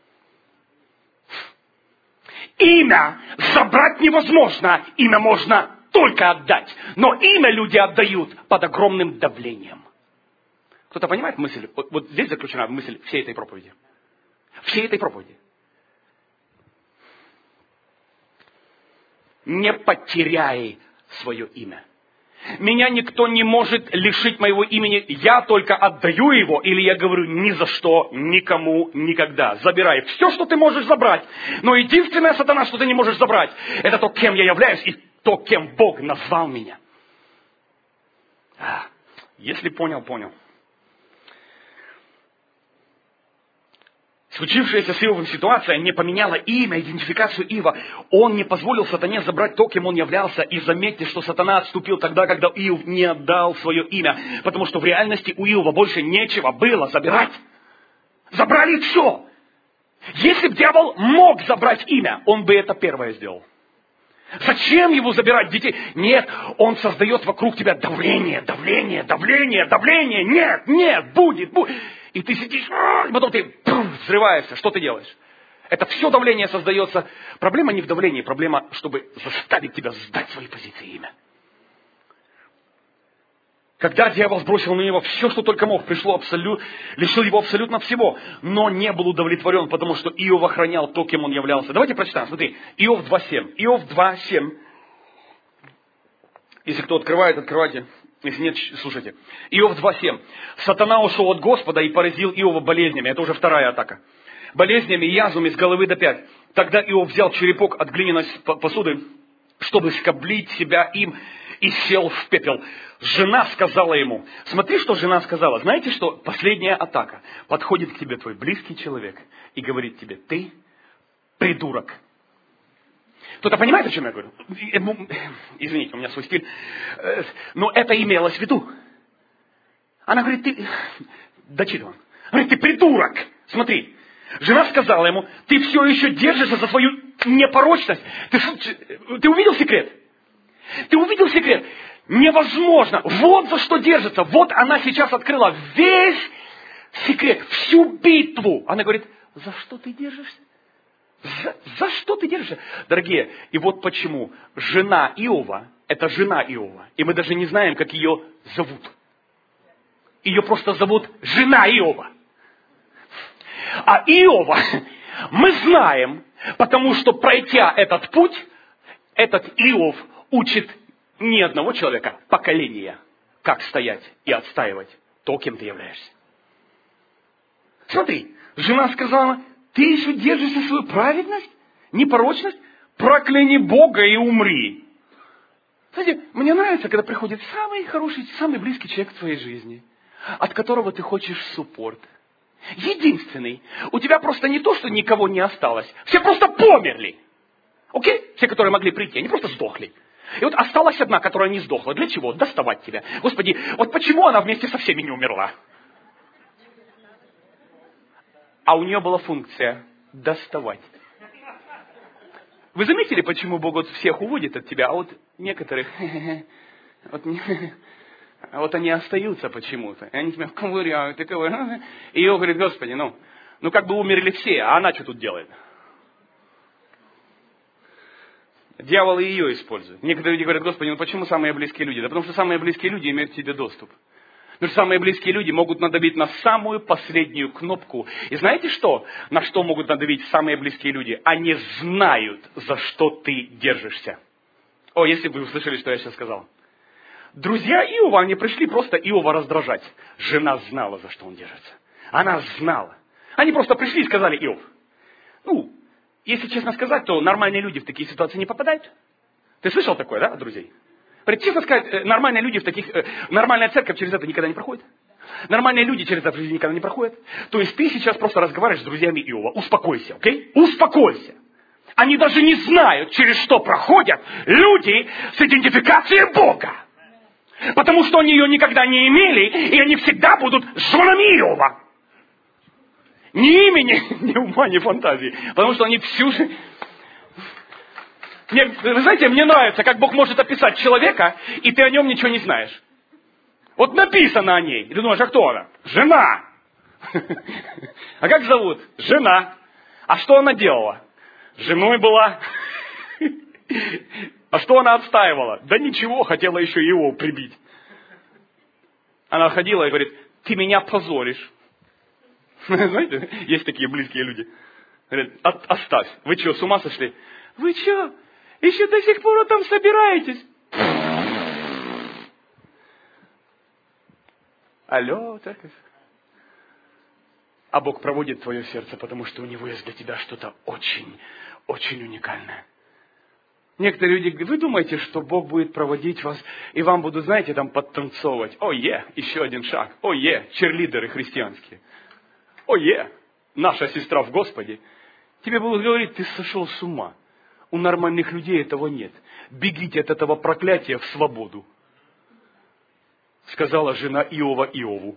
S1: Имя забрать невозможно, имя можно только отдать. Но имя люди отдают под огромным давлением. Кто-то понимает мысль? Вот здесь заключена мысль всей этой проповеди. Всей этой проповеди. Не потеряй свое имя. Меня никто не может лишить моего имени. Я только отдаю его, или я говорю ни за что, никому, никогда. Забирай все, что ты можешь забрать. Но единственное, сатана, что ты не можешь забрать, это то, кем я являюсь, и то, кем Бог назвал меня. Если понял, понял. Случившаяся с Иовом ситуация не поменяла имя, идентификацию Иова. Он не позволил сатане забрать то, кем он являлся. И заметьте, что сатана отступил тогда, когда Иов не отдал свое имя. Потому что в реальности у Иова больше нечего было забирать. Забрали все. Если бы дьявол мог забрать имя, он бы это первое сделал. Зачем его забирать детей? Нет, он создает вокруг тебя давление, давление, давление, давление. Нет, нет, будет. И ты сидишь, и потом ты взрываешься. Что ты делаешь? Это все давление создается. Проблема не в давлении, проблема, чтобы заставить тебя сдать свои позиции и имя. Когда дьявол сбросил на него все, что только мог, лишил его абсолютно всего, но не был удовлетворен, потому что Иов охранял то, кем он являлся. Давайте прочитаем. Смотри, Иов 2.7. Иов 2.7. Если кто открывает, открывайте. Если нет, слушайте. Иов 2.7. Сатана ушел от Господа и поразил Иова болезнями. Это уже вторая атака. Болезнями и язвами с головы до пят. Тогда Иов взял черепок от глиняной посуды, чтобы скоблить себя им, и сел в пепел. Жена сказала ему. Смотри, что жена сказала. Знаете, что последняя атака. Подходит к тебе твой близкий человек и говорит тебе: ты придурок. Кто-то понимает, о чем я говорю? Извините, у меня свой стиль. Но это имелось в виду. Она говорит: ты... Дочитываем. Она говорит: ты придурок. Смотри. Жена сказала ему: ты все еще держишься за свою непорочность. Ты увидел секрет? Ты увидел секрет? Невозможно. Вот за что держится. Вот она сейчас открыла весь секрет, всю битву. Она говорит: за что ты держишься? За что ты держишься? Дорогие, и вот почему жена Иова, это жена Иова. И мы даже не знаем, как ее зовут. Ее просто зовут жена Иова. А Иова мы знаем, потому что, пройдя этот путь, этот Иов учит не одного человека, поколения, как стоять и отстаивать то, кем ты являешься. Смотри, жена сказала: ты еще держишься свою праведность, непорочность? Прокляни Бога и умри. Знаете, мне нравится, когда приходит самый хороший, самый близкий человек в твоей жизни, от которого ты хочешь суппорт. Единственный. У тебя просто не то, что никого не осталось. Все просто померли. Окей? Все, которые могли прийти, они просто сдохли. И вот осталась одна, которая не сдохла. Для чего? Доставать тебя. Господи, вот почему она вместе со всеми не умерла? А у нее была функция доставать. Вы заметили, почему Бог вот всех уводит от тебя, а вот некоторых, вот они остаются почему-то. И они тебя ковыряют и ковыряют. И Иов говорит: Господи, ну как бы умерли все, а она что тут делает? Дьявол и ее использует. Некоторые люди говорят: Господи, ну почему самые близкие люди? Да потому что самые близкие люди имеют к тебе доступ. Потому что самые близкие люди могут надавить на самую последнюю кнопку. И знаете что? На что могут надавить самые близкие люди? Они знают, за что ты держишься. О, если бы вы услышали, что я сейчас сказал. Друзья Иова, они пришли просто Иова раздражать. Жена знала, за что он держится. Она знала. Они просто пришли и сказали: Иов, если честно сказать, то нормальные люди в такие ситуации не попадают. Ты слышал такое, да, от друзей? Честно сказать, нормальные люди нормальная церковь через это никогда не проходит. Нормальные люди через это в жизни никогда не проходят. То есть ты сейчас просто разговариваешь с друзьями Иова. Успокойся, окей? Успокойся. Они даже не знают, через что проходят люди с идентификацией Бога. Потому что они ее никогда не имели, и они всегда будут женами Иова. Ни имени, ни ума, ни фантазии. Потому что они всю жизнь... Вы знаете, мне нравится, как Бог может описать человека, и ты о нем ничего не знаешь. Вот написано о ней. И ты думаешь, а кто она? Жена. А как зовут? Жена. А что она делала? Женой была. А что она отстаивала? Да ничего, хотела еще его прибить. Она ходила и говорит, ты меня позоришь. Знаете, есть такие близкие люди. Говорят, оставь. Вы что, с ума сошли? Вы что, еще до сих пор там собираетесь? Алло, церковь. А Бог проводит твое сердце, потому что у Него есть для тебя что-то очень, очень уникальное. Некоторые люди говорят, вы думаете, что Бог будет проводить вас, и вам будут, знаете, там подтанцовывать. Еще один шаг. Черлидеры христианские. Наша сестра в Господе. Тебе будут говорить, ты сошел с ума. У нормальных людей этого нет. Бегите от этого проклятия в свободу. Сказала жена Иова Иову.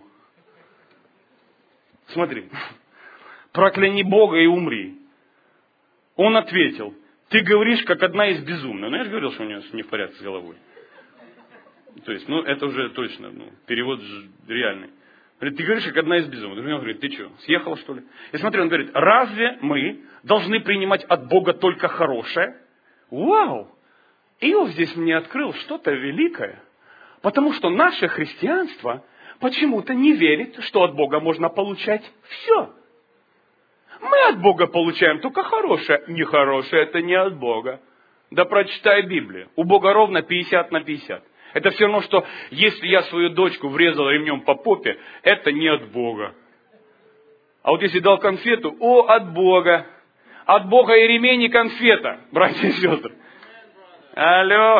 S1: Смотри. Прокляни Бога и умри. Он ответил. Ты говоришь, как одна из безумных. Я же говорил, что у нее не в порядке с головой. То есть, это уже точно, перевод реальный. Говорит, ты говоришь, как одна из безумных. Он говорит, ты что, съехала, что ли? И смотри, он говорит, разве мы должны принимать от Бога только хорошее? Вау! Иов здесь мне открыл что-то великое. Потому что наше христианство почему-то не верит, что от Бога можно получать все. Мы от Бога получаем только хорошее. Нехорошее это не от Бога. Да прочитай Библию. У Бога ровно 50/50. Это все равно, что если я свою дочку врезал ремнем по попе, это не от Бога. А вот если дал конфету, от Бога. От Бога и ремень, и конфета, братья и сестры. Алло,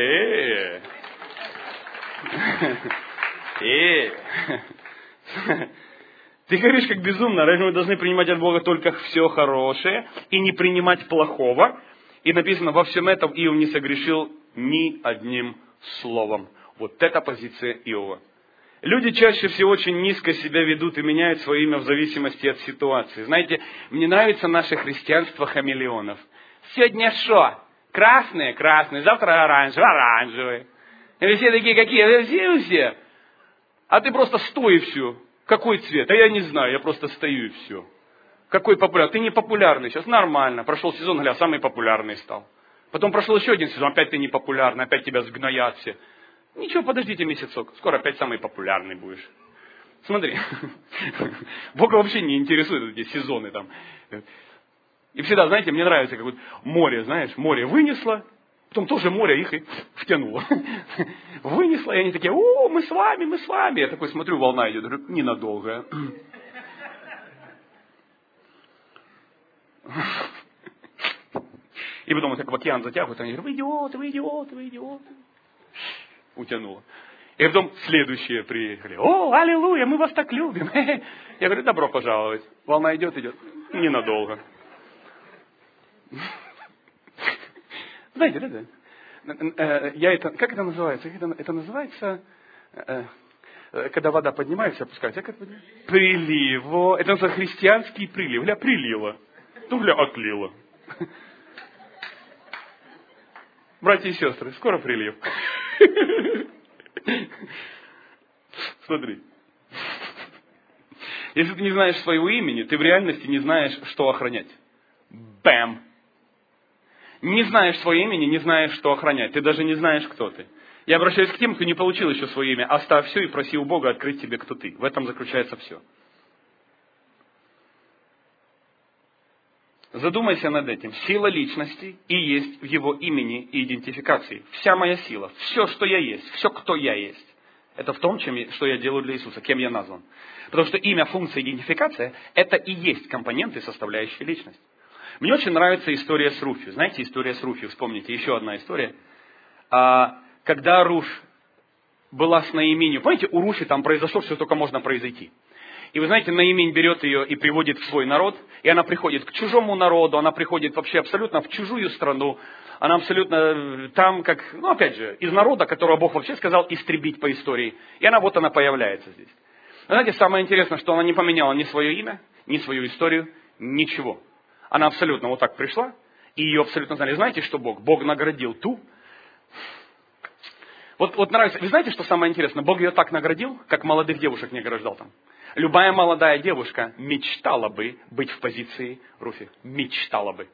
S1: Ты говоришь, как безумно, разве мы должны принимать от Бога только все хорошее и не принимать плохого? И написано, во всем этом Иов не согрешил ни одним словом. Вот это позиция Иова. Люди чаще всего очень низко себя ведут и меняют свое имя в зависимости от ситуации. Знаете, мне нравится наше христианство хамелеонов. Сегодня что? Красные, завтра оранжевые. И все такие, какие? Все. А ты просто стой и все. Какой цвет? А я не знаю, я просто стою и все. Какой популярный? Ты не популярный, сейчас нормально. Прошел сезон, самый популярный стал. Потом прошел еще один сезон, опять ты не популярный, опять тебя сгноят все. Ничего, подождите месяцок, скоро опять самый популярный будешь. Смотри, Бога вообще не интересуют эти сезоны там. И всегда, знаете, мне нравится, как вот море, знаешь, море вынесло, потом тоже море их и втянуло. Вынесло, и они такие, мы с вами. Я такой смотрю, волна идет, говорю, ненадолго. И потом вот так в океан затягивают, они говорят, вы идиоты. Утянуло. И потом следующие приехали. Аллилуйя, мы вас так любим. Я говорю, добро пожаловать. Волна идет, ненадолго. Знаете, как это называется? Это называется, когда вода поднимается, опускается. Как это? Прилив. Это называется христианский прилив. Прилило. Отлило. Братья и сестры, скоро прилив. Смотри. Если ты не знаешь своего имени, ты в реальности не знаешь, что охранять. Бэм. Не знаешь свое имени, не знаешь, что охранять. Ты даже не знаешь, кто ты. Я обращаюсь к тем, кто не получил еще свое имя. Оставь все и проси у Бога открыть тебе, кто ты. В этом заключается все. Задумайся над этим. Сила личности и есть в его имени и идентификации. Вся моя сила, все, что я есть, все, кто я есть. Это в том, что я делаю для Иисуса, кем я назван. Потому что имя, функция, идентификация – это и есть компоненты, составляющие личность. Мне очень нравится история с Руфью. Знаете, история с Руфью, вспомните, еще одна история. Когда Руфь была с Наиминью, помните, у Руфи там произошло все, что только можно произойти. И вы знаете, Наиминь берет ее и приводит в свой народ, и она приходит к чужому народу, она приходит вообще абсолютно в чужую страну, она абсолютно там, опять же, из народа, которого Бог вообще сказал истребить по истории. И она появляется здесь. Вы знаете, самое интересное, что она не поменяла ни свое имя, ни свою историю, ничего. Она абсолютно вот так пришла, и ее абсолютно знали. Знаете, что Бог? Бог наградил ту. Вот нравится. Вы знаете, что самое интересное? Бог ее так наградил, как молодых девушек не награждал там. Любая молодая девушка мечтала бы быть в позиции Руфи. Мечтала бы.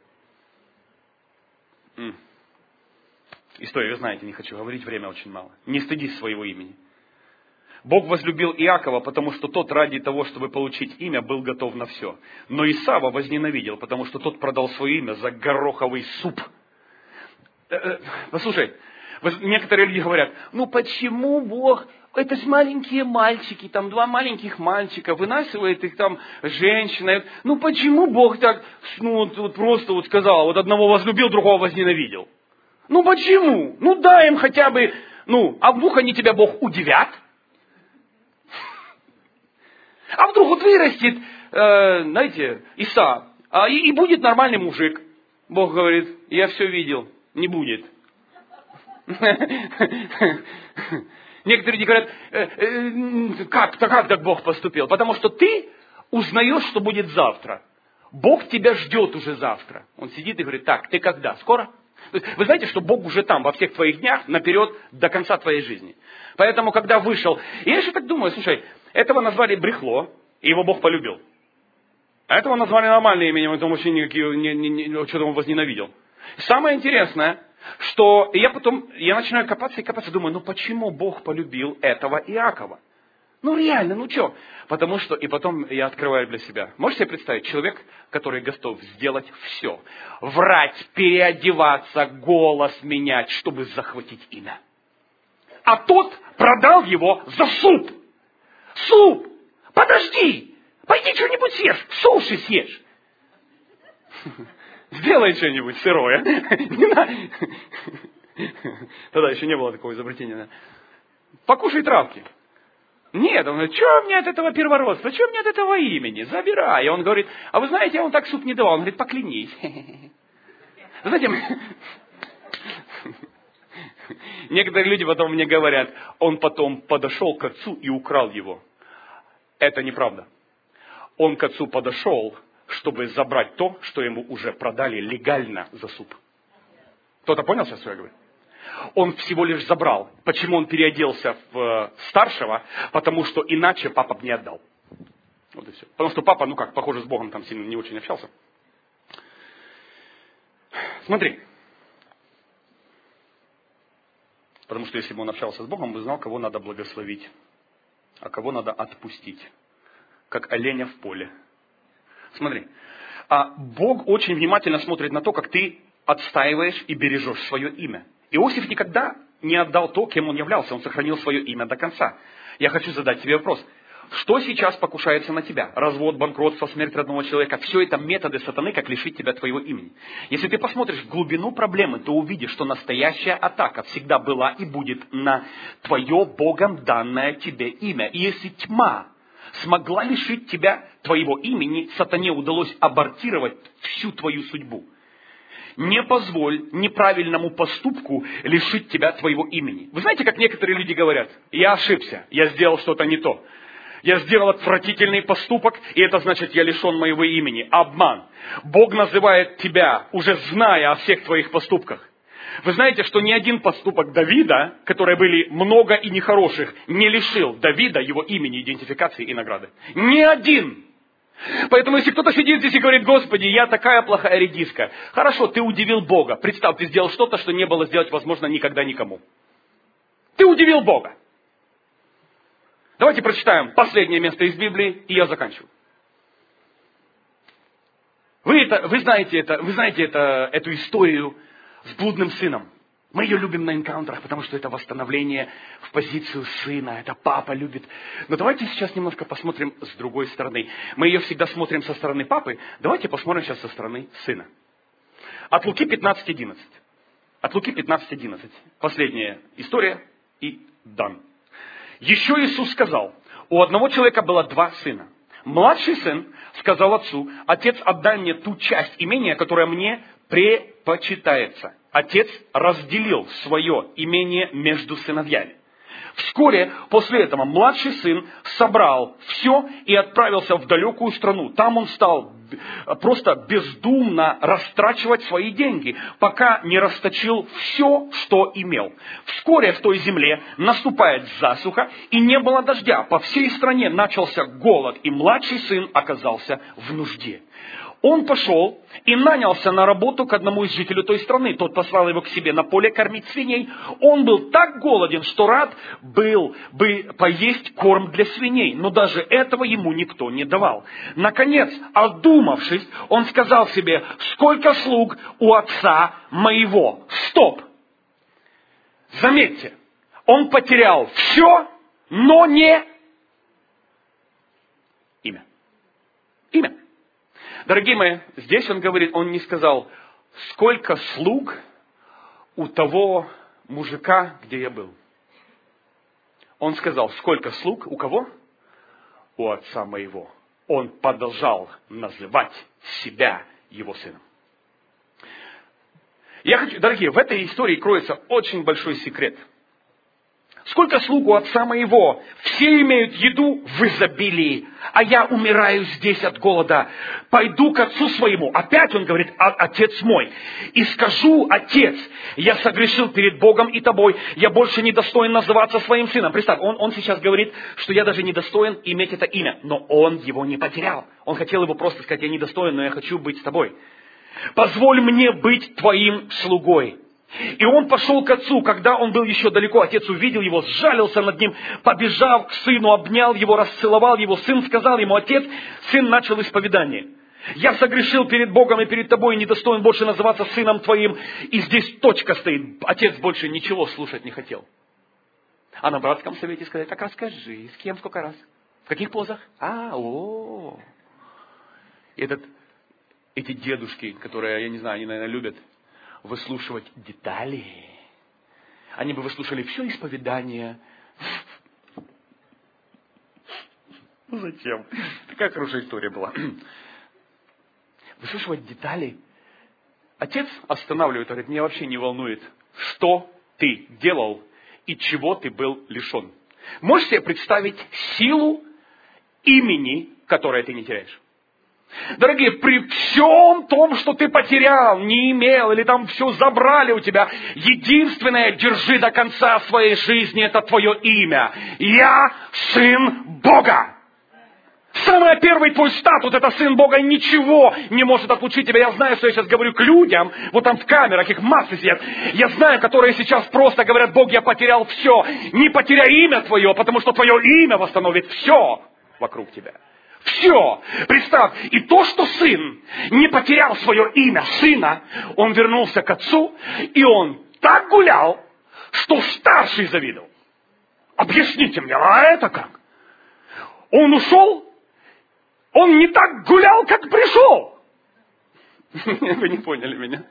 S1: Историю вы знаете, не хочу говорить, время очень мало. Не стыдись своего имени. Бог возлюбил Иакова, потому что тот ради того, чтобы получить имя, был готов на все. Но Исава возненавидел, потому что тот продал свое имя за гороховый суп. Послушай, некоторые люди говорят, ну почему Бог, это же маленькие мальчики, там 2 маленьких мальчика, вынашивает их там женщина. Ну почему Бог так, просто сказал, вот одного возлюбил, другого возненавидел? Ну почему? Ну дай им хотя бы, а вдруг они тебя, Бог, удивят? А вдруг вот вырастет, знаете, Иса, и будет нормальный мужик. Бог говорит, я все видел, не будет. Некоторые люди говорят, как так Бог поступил? Потому что ты узнаешь, что будет завтра. Бог тебя ждет уже завтра. Он сидит и говорит, так, ты когда? Скоро? Вы знаете, что Бог уже там, во всех твоих днях, наперед, до конца твоей жизни. Поэтому, когда вышел, я еще так думаю, слушай, этого назвали брехло, и его Бог полюбил. А этого назвали нормальным именем, это вообще что-то он возненавидел. Самое интересное, что я начинаю копаться и копаться, думаю, почему Бог полюбил этого Иакова? Реально, что? Потому что, и потом я открываю для себя. Можете себе представить, человек, который готов сделать все. Врать, переодеваться, голос менять, чтобы захватить имя. А тот продал его за суп. Суп! Подожди! Пойди что-нибудь съешь, суши съешь. Сделай что-нибудь сырое. Тогда еще не было такого изобретения. Покушай травки. Нет, он говорит, что мне от этого первородства, что мне от этого имени, забирай. И он говорит, а вы знаете, я вам так суп не давал. Он говорит, поклянись. Вы знаете, некоторые люди потом мне говорят, он потом подошел к отцу и украл его. Это неправда. Он к отцу подошел, чтобы забрать то, что ему уже продали легально за суп. Кто-то понял сейчас, что я говорю? Он всего лишь забрал. Почему он переоделся в старшего? Потому что иначе папа бы не отдал. Вот и все. Потому что папа, похоже, с Богом там сильно не очень общался. Смотри. Потому что если бы он общался с Богом, он бы знал, кого надо благословить, а кого надо отпустить. Как оленя в поле. Смотри. А Бог очень внимательно смотрит на то, как ты отстаиваешь и бережешь свое имя. Иосиф никогда не отдал то, кем он являлся. Он сохранил свое имя до конца. Я хочу задать тебе вопрос. Что сейчас покушается на тебя? Развод, банкротство, смерть родного человека. Все это методы сатаны, как лишить тебя твоего имени. Если ты посмотришь в глубину проблемы, то увидишь, что настоящая атака всегда была и будет на твое Богом данное тебе имя. И если тьма смогла лишить тебя твоего имени, сатане удалось абортировать всю твою судьбу. Не позволь неправильному поступку лишить тебя твоего имени. Вы знаете, как некоторые люди говорят, я ошибся, я сделал что-то не то. Я сделал отвратительный поступок, и это значит, я лишен моего имени. Обман. Бог называет тебя, уже зная о всех твоих поступках. Вы знаете, что ни один поступок Давида, которые были много и нехороших, не лишил Давида его имени, идентификации и награды. Ни один. Поэтому, если кто-то сидит здесь и говорит, Господи, я такая плохая редиска. Хорошо, ты удивил Бога. Представь, ты сделал что-то, что не было сделать, возможно, никогда никому. Ты удивил Бога. Давайте прочитаем последнее место из Библии, и я заканчиваю. Вы знаете эту историю с блудным сыном. Мы ее любим на энкаунтерах, потому что это восстановление в позицию сына. Это папа любит. Но давайте сейчас немножко посмотрим с другой стороны. Мы ее всегда смотрим со стороны папы. Давайте посмотрим сейчас со стороны сына. От Луки 15:11. От Луки 15:11. Последняя история и дан. Еще Иисус сказал, у одного человека было 2 сына. Младший сын сказал отцу, отец, отдай мне ту часть имения, которая мне предпочитается. Отец разделил свое имение между сыновьями.
S3: Вскоре после этого младший сын собрал все и отправился в далекую страну. Там он стал просто бездумно растрачивать свои деньги, пока не расточил все, что имел. Вскоре в той земле наступает засуха, и не было дождя. По всей стране начался голод, и младший сын оказался в нужде. Он пошел и нанялся на работу к одному из жителей той страны. Тот послал его к себе на поле кормить свиней. Он был так голоден, что рад был бы поесть корм для свиней. Но даже этого ему никто не давал. Наконец, одумавшись, он сказал себе: сколько слуг у отца моего. Стоп! Заметьте, он потерял все, но не имя. Имя. Дорогие мои, здесь он говорит, он не сказал, сколько слуг у того мужика, где я был. Он сказал, сколько слуг у кого? У отца моего. Он продолжал называть себя его сыном. Я хочу, дорогие, в этой истории кроется очень большой секрет. Сколько слуг у отца моего, все имеют еду в изобилии, а я умираю здесь от голода. Пойду к отцу своему. Опять он говорит, отец мой. И скажу, отец, я согрешил перед Богом и тобой, я больше не достоин называться своим сыном. Представь, он сейчас говорит, что я даже не достоин иметь это имя, но он его не потерял. Он хотел его просто сказать, я не достоин, но я хочу быть с тобой. Позволь мне быть твоим слугой. И он пошел к отцу, когда он был еще далеко. Отец увидел его, сжалился над ним, побежав к сыну, обнял его, расцеловал его. Сын сказал ему, отец, сын начал исповедание. Я согрешил перед Богом и перед тобой, и не достоин больше называться сыном твоим. И здесь точка стоит. Отец больше ничего слушать не хотел. А на братском совете сказать, так расскажи, с кем, сколько раз, в каких позах? Эти дедушки, которые, я не знаю, они, наверное, любят выслушивать детали. Они бы выслушали все исповедание. Зачем? Такая хорошая история была. Выслушивать детали. Отец останавливает, говорит, меня вообще не волнует, что ты делал и чего ты был лишен. Можешь себе представить силу имени, которое ты не теряешь? Дорогие, при всем том, что ты потерял, не имел, или там все забрали у тебя, единственное, держи до конца своей жизни, это твое имя. Я сын Бога. Самый первый твой статус, это сын Бога, и ничего не может отлучить тебя. Я знаю, что я сейчас говорю к людям, вот там в камерах, их массы сидят. Я знаю, которые сейчас просто говорят, Бог, я потерял все. Не потеряй имя твое, потому что твое имя восстановит все вокруг тебя. Все. Представь, и то, что сын не потерял свое имя сына, он вернулся к отцу, и он так гулял, что старший завидовал. Объясните мне, а это как? Он ушел, он не так гулял, как пришел. Вы не поняли меня.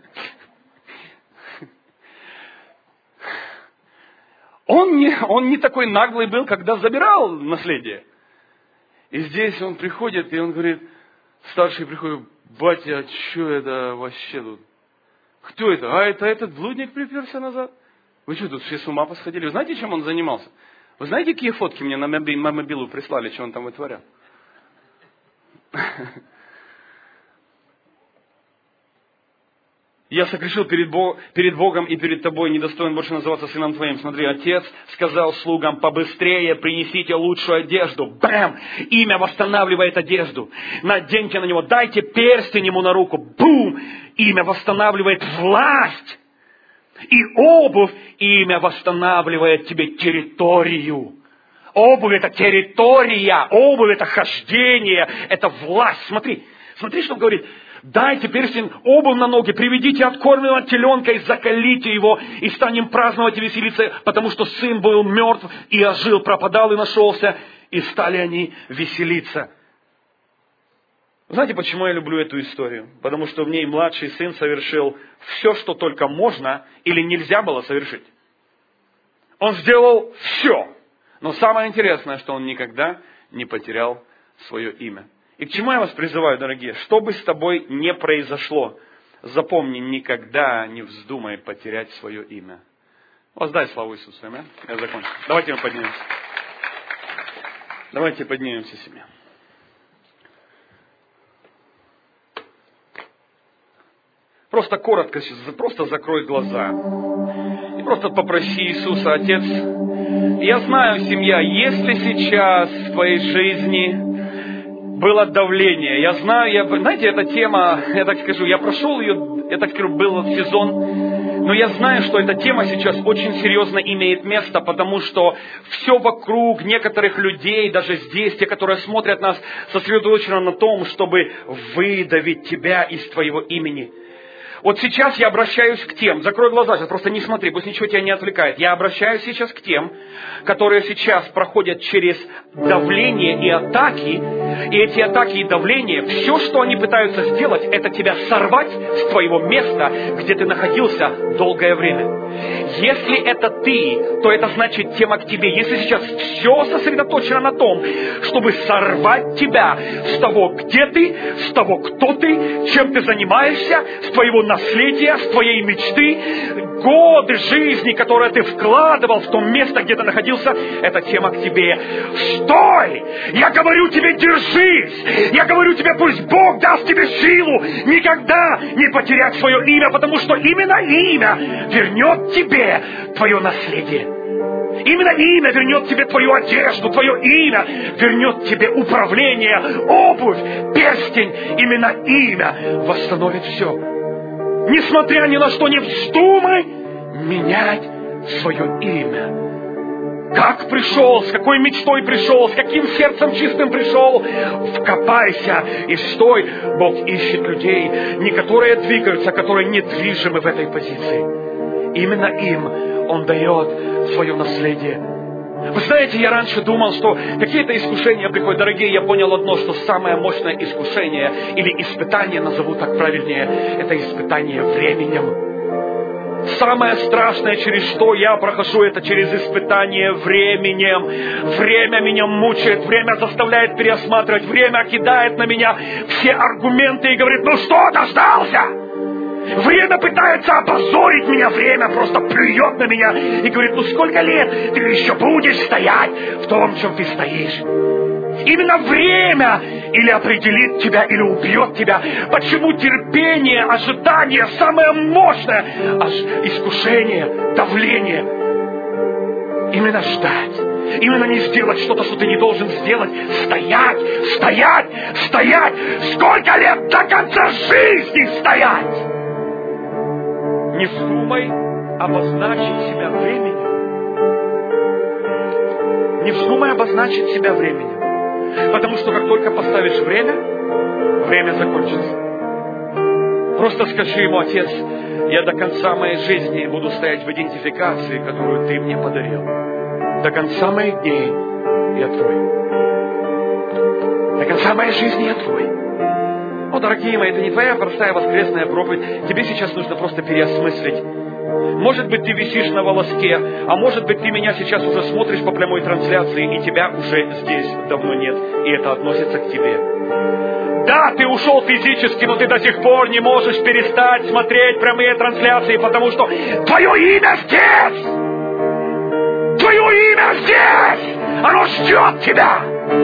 S3: Он не такой наглый был, когда забирал наследие. И здесь он приходит, и он говорит, старший приходит, батя, а что это вообще тут? Кто это? А это этот блудник приперся назад? Вы что, тут все с ума посходили? Вы знаете, чем он занимался? Вы знаете, какие фотки мне на мобилу прислали, что он там вытворял? Я согрешил перед Богом и перед тобой, недостоин больше называться сыном твоим. Смотри, отец сказал слугам, побыстрее принесите лучшую одежду. Бэм! Имя восстанавливает одежду. Наденьте на него, дайте перстень ему на руку. Бум! Имя восстанавливает власть. И обувь, имя восстанавливает тебе территорию. Обувь это территория, обувь это хождение, это власть. Смотри, что он говорит. Дайте перстень, обувь на ноги, приведите откормленного теленка и заколите его, и станем праздновать и веселиться, потому что сын был мертв и ожил, пропадал и нашелся, и стали они веселиться. Знаете, почему я люблю эту историю? Потому что в ней младший сын совершил все, что только можно или нельзя было совершить. Он сделал все. Но самое интересное, что он никогда не потерял свое имя. И к чему я вас призываю, дорогие? Что бы с тобой не произошло, запомни, никогда не вздумай потерять свое имя. Воздай славу Иисусу. Аминь. Я закончу. Давайте мы поднимемся. Давайте поднимемся себе. Просто коротко, просто закрой глаза. И просто попроси Иисуса, Отец, я знаю, семья, если сейчас в твоей жизни было давление, я знаю, знаете, эта тема, я так скажу, я прошел ее, я так скажу, был сезон, но я знаю, что эта тема сейчас очень серьезно имеет место, потому что все вокруг некоторых людей, даже здесь, те, которые смотрят нас, сосредоточено на том, чтобы выдавить тебя из твоего имени. Вот сейчас я обращаюсь к тем, закрой глаза, сейчас просто не смотри, пусть ничего тебя не отвлекает. Я обращаюсь сейчас к тем, которые сейчас проходят через давление и атаки, и эти атаки и давление, все, что они пытаются сделать, это тебя сорвать с твоего места, где ты находился долгое время. Если это ты, то это значит тема к тебе. Если сейчас все сосредоточено на том, чтобы сорвать тебя с того, где ты, с того, кто ты, чем ты занимаешься, с твоего наследия, с твоей мечты, годы жизни, которые ты вкладывал в то место, где ты находился, это тема к тебе. Стой! Я говорю тебе, держись! Я говорю тебе, пусть Бог даст тебе силу никогда не потерять свое имя, потому что именно имя вернет тебе твое наследие. Именно имя вернет тебе твою одежду, твое имя вернет тебе управление, обувь, перстень. Именно имя восстановит все. Несмотря ни на что, не вздумай менять свое имя. Как пришел, с какой мечтой пришел, с каким сердцем чистым пришел, вкопайся и стой. Бог ищет людей, не которые двигаются, а которые недвижимы в этой позиции. Именно им Он дает свое наследие. Вы знаете, я раньше думал, что какие-то искушения приходят. Дорогие, я понял одно, что самое мощное искушение или испытание, назову так правильнее, это испытание временем. Самое страшное, через что я прохожу, это через испытание временем. Время меня мучает, время заставляет переосматривать, время кидает на меня все аргументы и говорит, ну что, дождался? Время пытается опозорить меня, время просто плюет на меня и говорит, ну сколько лет ты еще будешь стоять в том, чем ты стоишь? Именно время или определит тебя, или убьет тебя. Почему терпение, ожидание, самое мощное искушение, давление? Именно ждать. Именно не сделать что-то, что ты не должен сделать. Стоять, стоять, стоять. Сколько лет до конца жизни стоять? Не вздумай обозначить себя временем. Не вздумай обозначить себя временем. Потому что как только поставишь время, время закончится. Просто скажи ему, Отец, я до конца моей жизни буду стоять в идентификации, которую Ты мне подарил. До конца моих дней я Твой. До конца моей жизни я Твой. О, дорогие мои, это не твоя простая воскресная проповедь. Тебе сейчас нужно просто переосмыслить. Может быть, ты висишь на волоске, а может быть, ты меня сейчас уже смотришь по прямой трансляции, и тебя уже здесь давно нет, и это относится к тебе. Да, ты ушел физически, но ты до сих пор не можешь перестать смотреть прямые трансляции, потому что твое имя здесь! Твое имя здесь! Оно ждет тебя!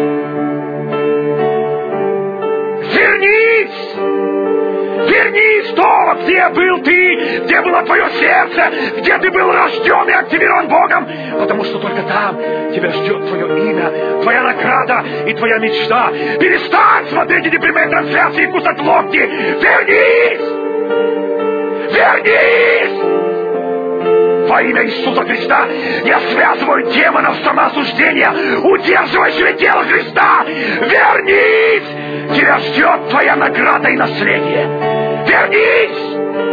S3: Вернись! Вернись туда, где был ты, где было твое сердце, где ты был рожден и активирован Богом, потому что только там тебя ждет твое имя, твоя награда и твоя мечта. Перестань смотреть эти прямые трансляции и кусать локти. Вернись! Вернись! Во имя Иисуса Христа я связываю демонов самоосуждения, удерживающего тело Христа. Вернись! Тебя ждет твоя награда и наследие. Вернись!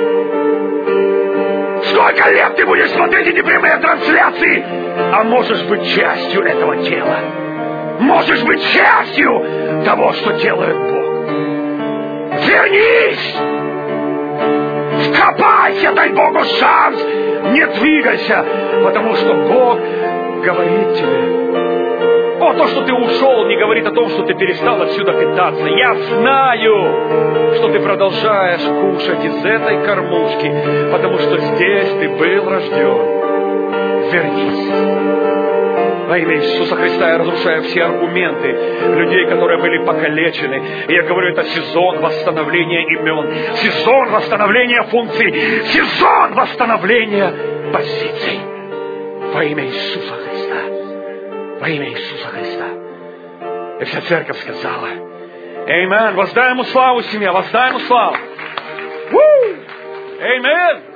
S3: Сколько лет ты будешь смотреть эти прямые трансляции, а можешь быть частью этого тела. Можешь быть частью того, что делает Бог. Вернись! Вкопайся, дай Богу шанс. Не двигайся, потому что Бог говорит тебе. О, то, что ты ушел, не говорит о том, что ты перестал отсюда питаться. Я знаю, что ты продолжаешь кушать из этой кормушки, потому что здесь ты был рожден.
S1: Вернись. Во имя Иисуса Христа я разрушаю все аргументы людей, которые были покалечены. И я говорю, это сезон восстановления имен, сезон восстановления функций, сезон восстановления позиций. Во имя Иисуса Христа. Во имя Иисуса Христа. И вся церковь сказала: Аминь. Воздай ему славу, семья, воздай ему славу. Аминь.